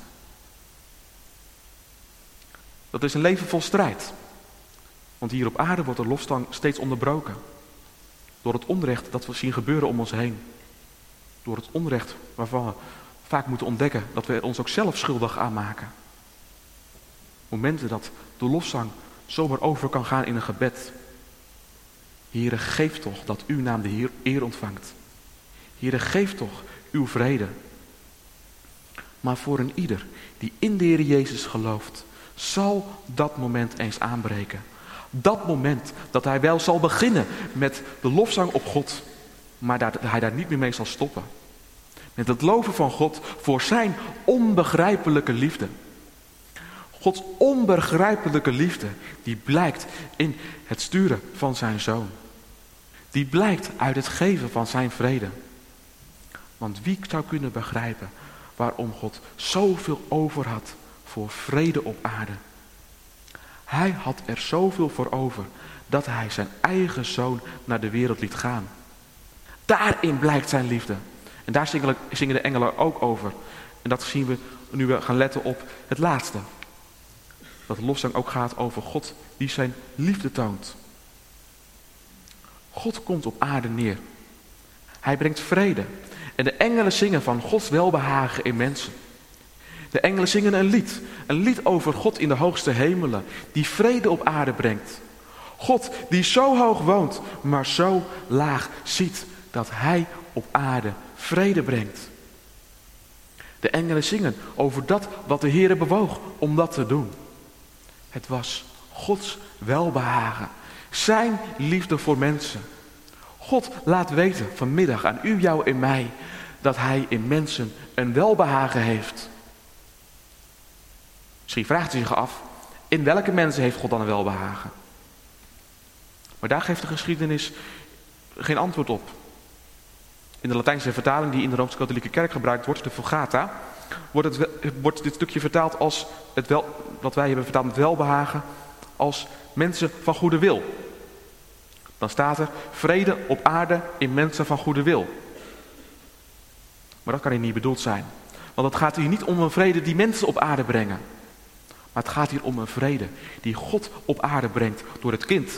Dat is een leven vol strijd. Want hier op aarde wordt de lofstang steeds onderbroken. Door het onrecht dat we zien gebeuren om ons heen. Door het onrecht waarvan we vaak moeten ontdekken dat we ons ook zelf schuldig aan maken. Momenten dat de lofzang zomaar over kan gaan in een gebed. Heere, geef toch dat uw naam de Heer eer ontvangt. Heere, geef toch uw vrede. Maar voor een ieder die in de Heer Jezus gelooft, zal dat moment eens aanbreken. Dat moment dat hij wel zal beginnen met de lofzang op God, maar dat hij daar niet meer mee zal stoppen. Met het loven van God voor zijn onbegrijpelijke liefde. Gods onbegrijpelijke liefde, die blijkt in het sturen van zijn zoon. Die blijkt uit het geven van zijn vrede. Want wie zou kunnen begrijpen waarom God zoveel over had voor vrede op aarde? Hij had er zoveel voor over dat hij zijn eigen zoon naar de wereld liet gaan. Daarin blijkt zijn liefde. En daar zingen de engelen ook over. En dat zien we nu we gaan letten op het laatste. Dat de lofzang ook gaat over God die zijn liefde toont. God komt op aarde neer. Hij brengt vrede. En de engelen zingen van Gods welbehagen in mensen. De engelen zingen een lied over God in de hoogste hemelen, die vrede op aarde brengt. God die zo hoog woont, maar zo laag ziet dat hij op aarde vrede brengt. De engelen zingen over dat wat de Heere bewoog om dat te doen. Het was Gods welbehagen, zijn liefde voor mensen. God laat weten vanmiddag aan u, jou en mij, dat hij in mensen een welbehagen heeft. Misschien vraagt u zich af, in welke mensen heeft God dan een welbehagen? Maar daar geeft de geschiedenis geen antwoord op. In de Latijnse vertaling die in de Rooms-Katholieke Kerk gebruikt wordt, de Vulgata, wordt dit stukje vertaald als wat wij hebben vertaald met welbehagen, als mensen van goede wil. Dan staat er vrede op aarde in mensen van goede wil. Maar dat kan hier niet bedoeld zijn. Want het gaat hier niet om een vrede die mensen op aarde brengen. Maar het gaat hier om een vrede die God op aarde brengt door het kind.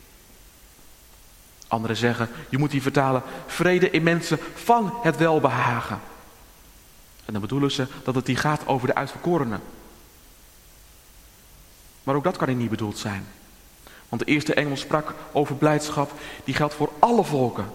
Anderen zeggen, je moet hier vertalen, vrede in mensen van het welbehagen. En dan bedoelen ze dat het hier gaat over de uitverkorenen. Maar ook dat kan hier niet bedoeld zijn. Want de eerste engel sprak over blijdschap, die geldt voor alle volken.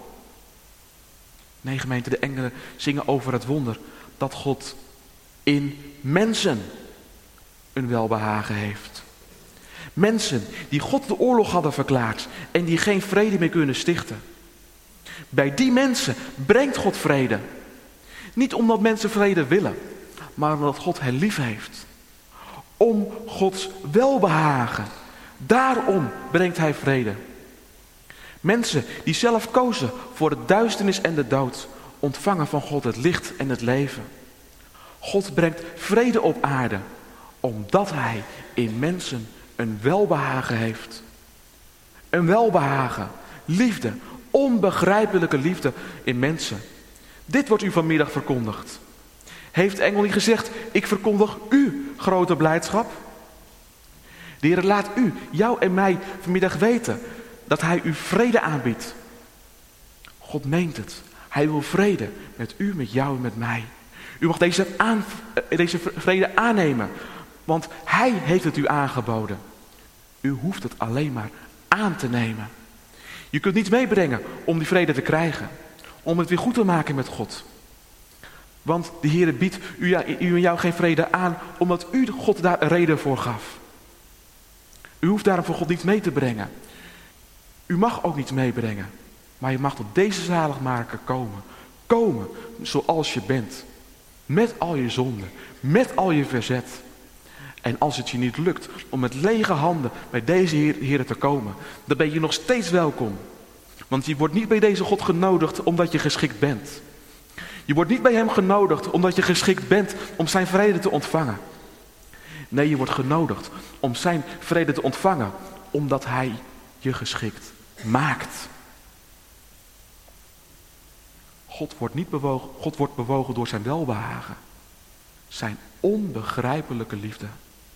Nee, gemeente, de engelen zingen over het wonder dat God in mensen een welbehagen heeft. Mensen die God de oorlog hadden verklaard en die geen vrede meer kunnen stichten. Bij die mensen brengt God vrede. Niet omdat mensen vrede willen, maar omdat God hen lief heeft. Om Gods welbehagen. Daarom brengt hij vrede. Mensen die zelf kozen voor de duisternis en de dood, ontvangen van God het licht en het leven. God brengt vrede op aarde, omdat hij in mensen een welbehagen heeft. Een welbehagen, liefde, onbegrijpelijke liefde in mensen. Dit wordt u vanmiddag verkondigd. Heeft de engel niet gezegd, ik verkondig u grote blijdschap? De Heer laat u, jou en mij vanmiddag weten dat hij u vrede aanbiedt. God meent het. Hij wil vrede met u, met jou en met mij. U mag deze vrede aannemen, want hij heeft het u aangeboden. U hoeft het alleen maar aan te nemen. Je kunt niets meebrengen om die vrede te krijgen, om het weer goed te maken met God. Want de Heer biedt u en jou geen vrede aan, omdat u God daar een reden voor gaf. U hoeft daarom voor God niets mee te brengen. U mag ook niets meebrengen. Maar je mag tot deze zaligmaker komen. Komen zoals je bent. Met al je zonden. Met al je verzet. En als het je niet lukt om met lege handen bij deze Heer te komen, dan ben je nog steeds welkom. Want je wordt niet bij deze God genodigd omdat je geschikt bent. Je wordt niet bij hem genodigd omdat je geschikt bent om zijn vrede te ontvangen. Nee, je wordt genodigd om zijn vrede te ontvangen omdat hij je geschikt maakt. God wordt bewogen door zijn welbehagen. Zijn onbegrijpelijke liefde.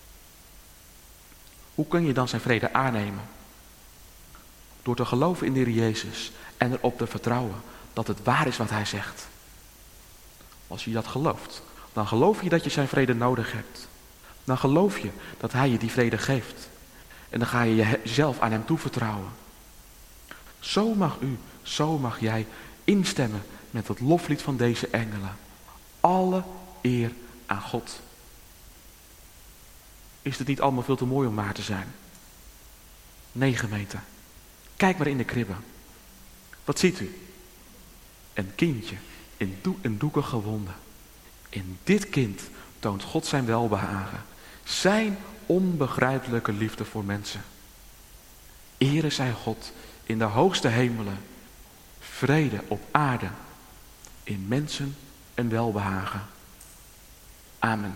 Hoe kun je dan zijn vrede aannemen? Door te geloven in de Heer Jezus en erop te vertrouwen dat het waar is wat hij zegt. Als je dat gelooft, dan geloof je dat je zijn vrede nodig hebt. Dan geloof je dat hij je die vrede geeft. En dan ga je jezelf aan hem toevertrouwen. Zo mag u, zo mag jij instemmen met het loflied van deze engelen. Alle eer aan God. Is het niet allemaal veel te mooi om waar te zijn? Nee, gemeente. Kijk maar in de kribbe. Wat ziet u? Een kindje in doeken gewonden. In dit kind toont God zijn welbehagen. Zijn onbegrijpelijke liefde voor mensen. Ere zij God in de hoogste hemelen. Vrede op aarde. In mensen een welbehagen. Amen.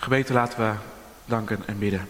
Gemeente, laten we danken en bidden.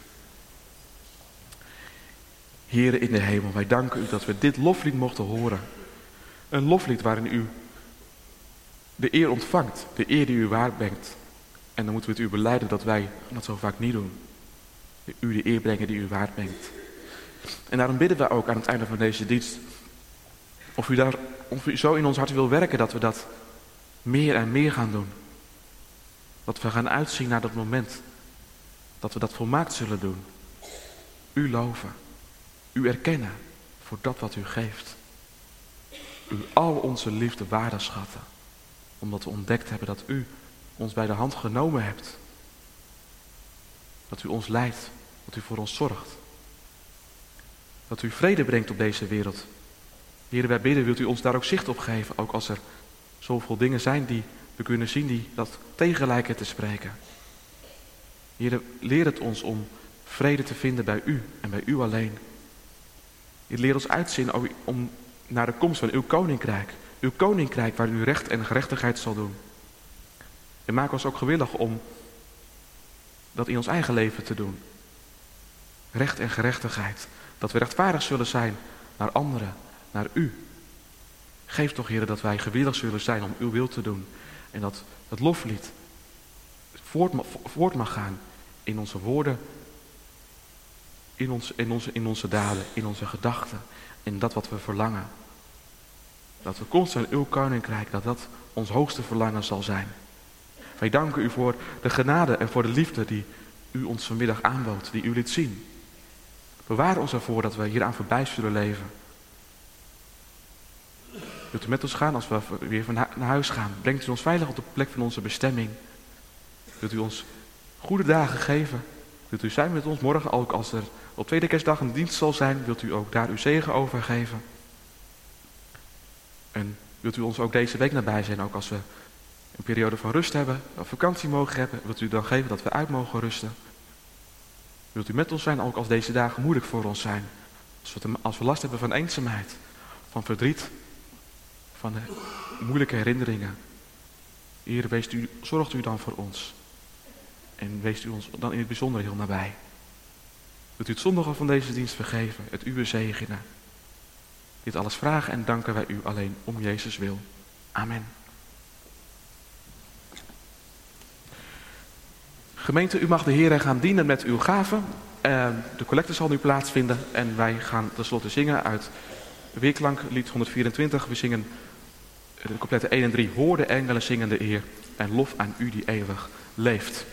Here in de hemel, wij danken u dat we dit loflied mochten horen. Een loflied waarin u de eer ontvangt, de eer die u waard brengt. En dan moeten we het u belijden dat wij dat zo vaak niet doen. U de eer brengen die u waard brengt. En daarom bidden we ook aan het einde van deze dienst. Of u zo in ons hart wil werken dat we dat meer en meer gaan doen. Dat we gaan uitzien naar dat moment. Dat we dat volmaakt zullen doen. U loven. U erkennen voor dat wat u geeft. U al onze liefde waarde schatten. Omdat we ontdekt hebben dat u ons bij de hand genomen hebt. Dat u ons leidt. Dat u voor ons zorgt. Dat u vrede brengt op deze wereld. Heer, wij bidden, wilt u ons daar ook zicht op geven. Ook als er zoveel dingen zijn die we kunnen zien die dat tegen lijken te spreken. Heer, leer het ons om vrede te vinden bij u en bij u alleen. Heer, leer ons uitzien om naar de komst van uw koninkrijk. Uw koninkrijk waar u recht en gerechtigheid zal doen. En maak ons ook gewillig om dat in ons eigen leven te doen. Recht en gerechtigheid. Dat we rechtvaardig zullen zijn naar anderen, naar u. Geef toch, Heer, dat wij gewillig zullen zijn om uw wil te doen. En dat het loflied voort mag gaan in onze woorden, in onze daden, in onze gedachten. En dat wat we verlangen. Dat de komst van uw koninkrijk, dat ons hoogste verlangen zal zijn. Wij danken u voor de genade en voor de liefde die u ons vanmiddag aanbood, die u liet zien. Bewaar ons ervoor dat we hieraan voorbij zullen leven. Wilt u met ons gaan als we weer naar huis gaan? Brengt u ons veilig op de plek van onze bestemming? Wilt u ons goede dagen geven? Wilt u zijn met ons morgen, ook als er op tweede kerstdag een dienst zal zijn? Wilt u ook daar uw zegen over geven? En wilt u ons ook deze week nabij zijn, ook als we een periode van rust hebben, of vakantie mogen hebben? Wilt u dan geven dat we uit mogen rusten? Wilt u met ons zijn, ook als deze dagen moeilijk voor ons zijn? Als we last hebben van eenzaamheid, van verdriet, van moeilijke herinneringen. Heer, zorgt u dan voor ons. En wees u ons dan in het bijzonder heel nabij. Wilt u het zondige van deze dienst vergeven, het uwe zegenen. Dit alles vragen en danken wij u alleen om Jezus wil. Amen. Gemeente, u mag de Heer gaan dienen met uw gaven. De collecte zal nu plaatsvinden en wij gaan tenslotte zingen uit Weerklank, lied 124. We zingen de coupleten 1 en 3. Hoor de engelen zingen de eer en lof aan u die eeuwig leeft.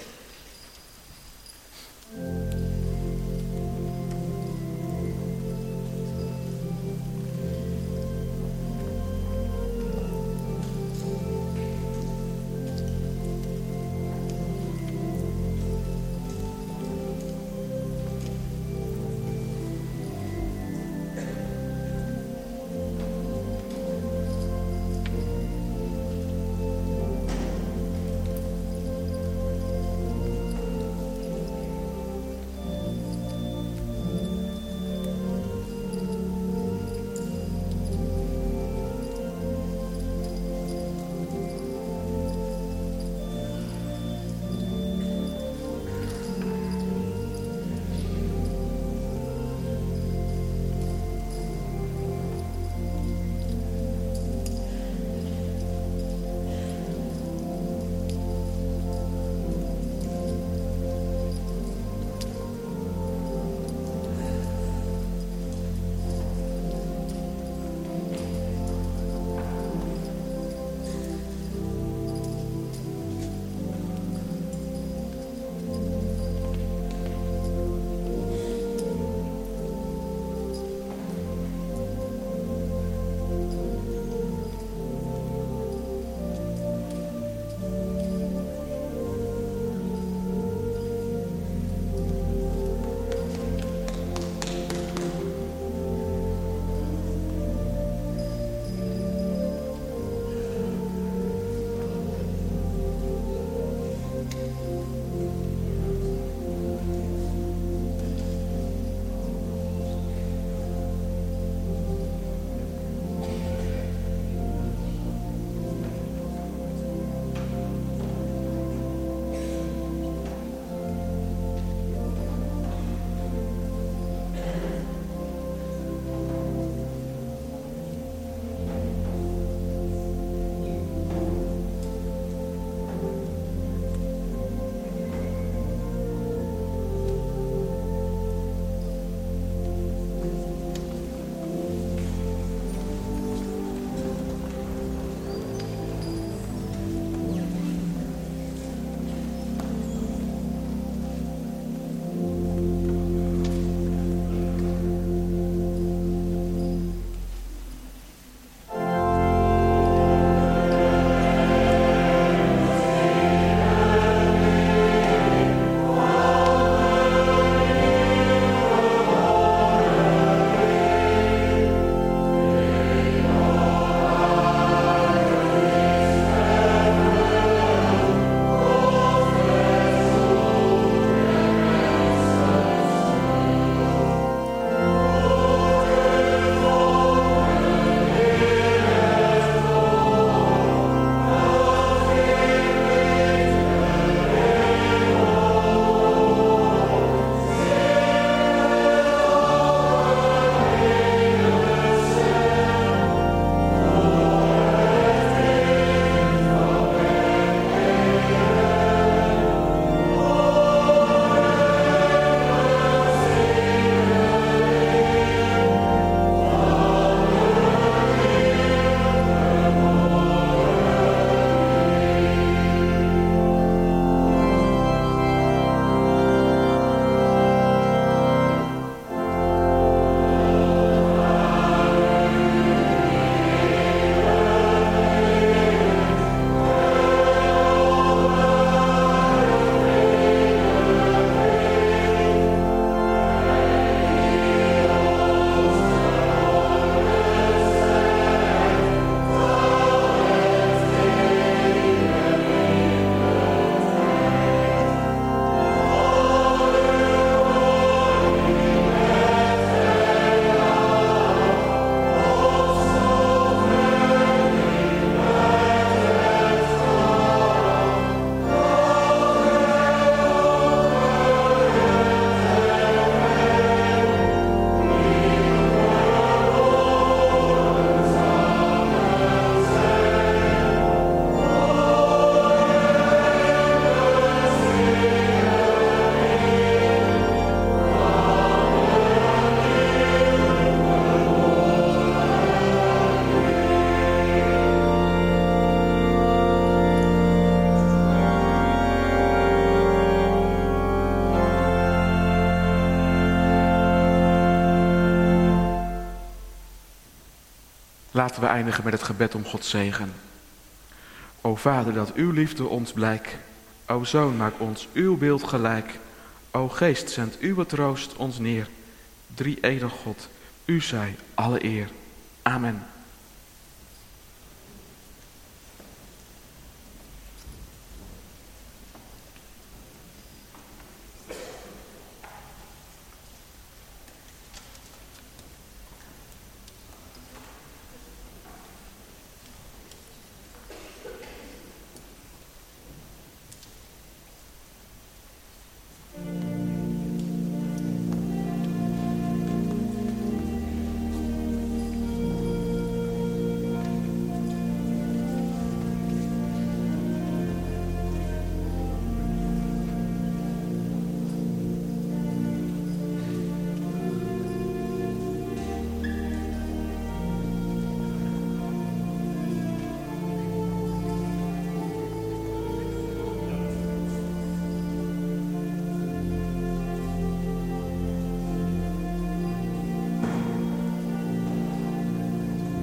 Laten we eindigen met het gebed om Gods zegen. O Vader, dat uw liefde ons blijkt. O Zoon, maak ons uw beeld gelijk. O Geest, zend uw troost ons neer. Drie-enig God, u zij alle eer. Amen.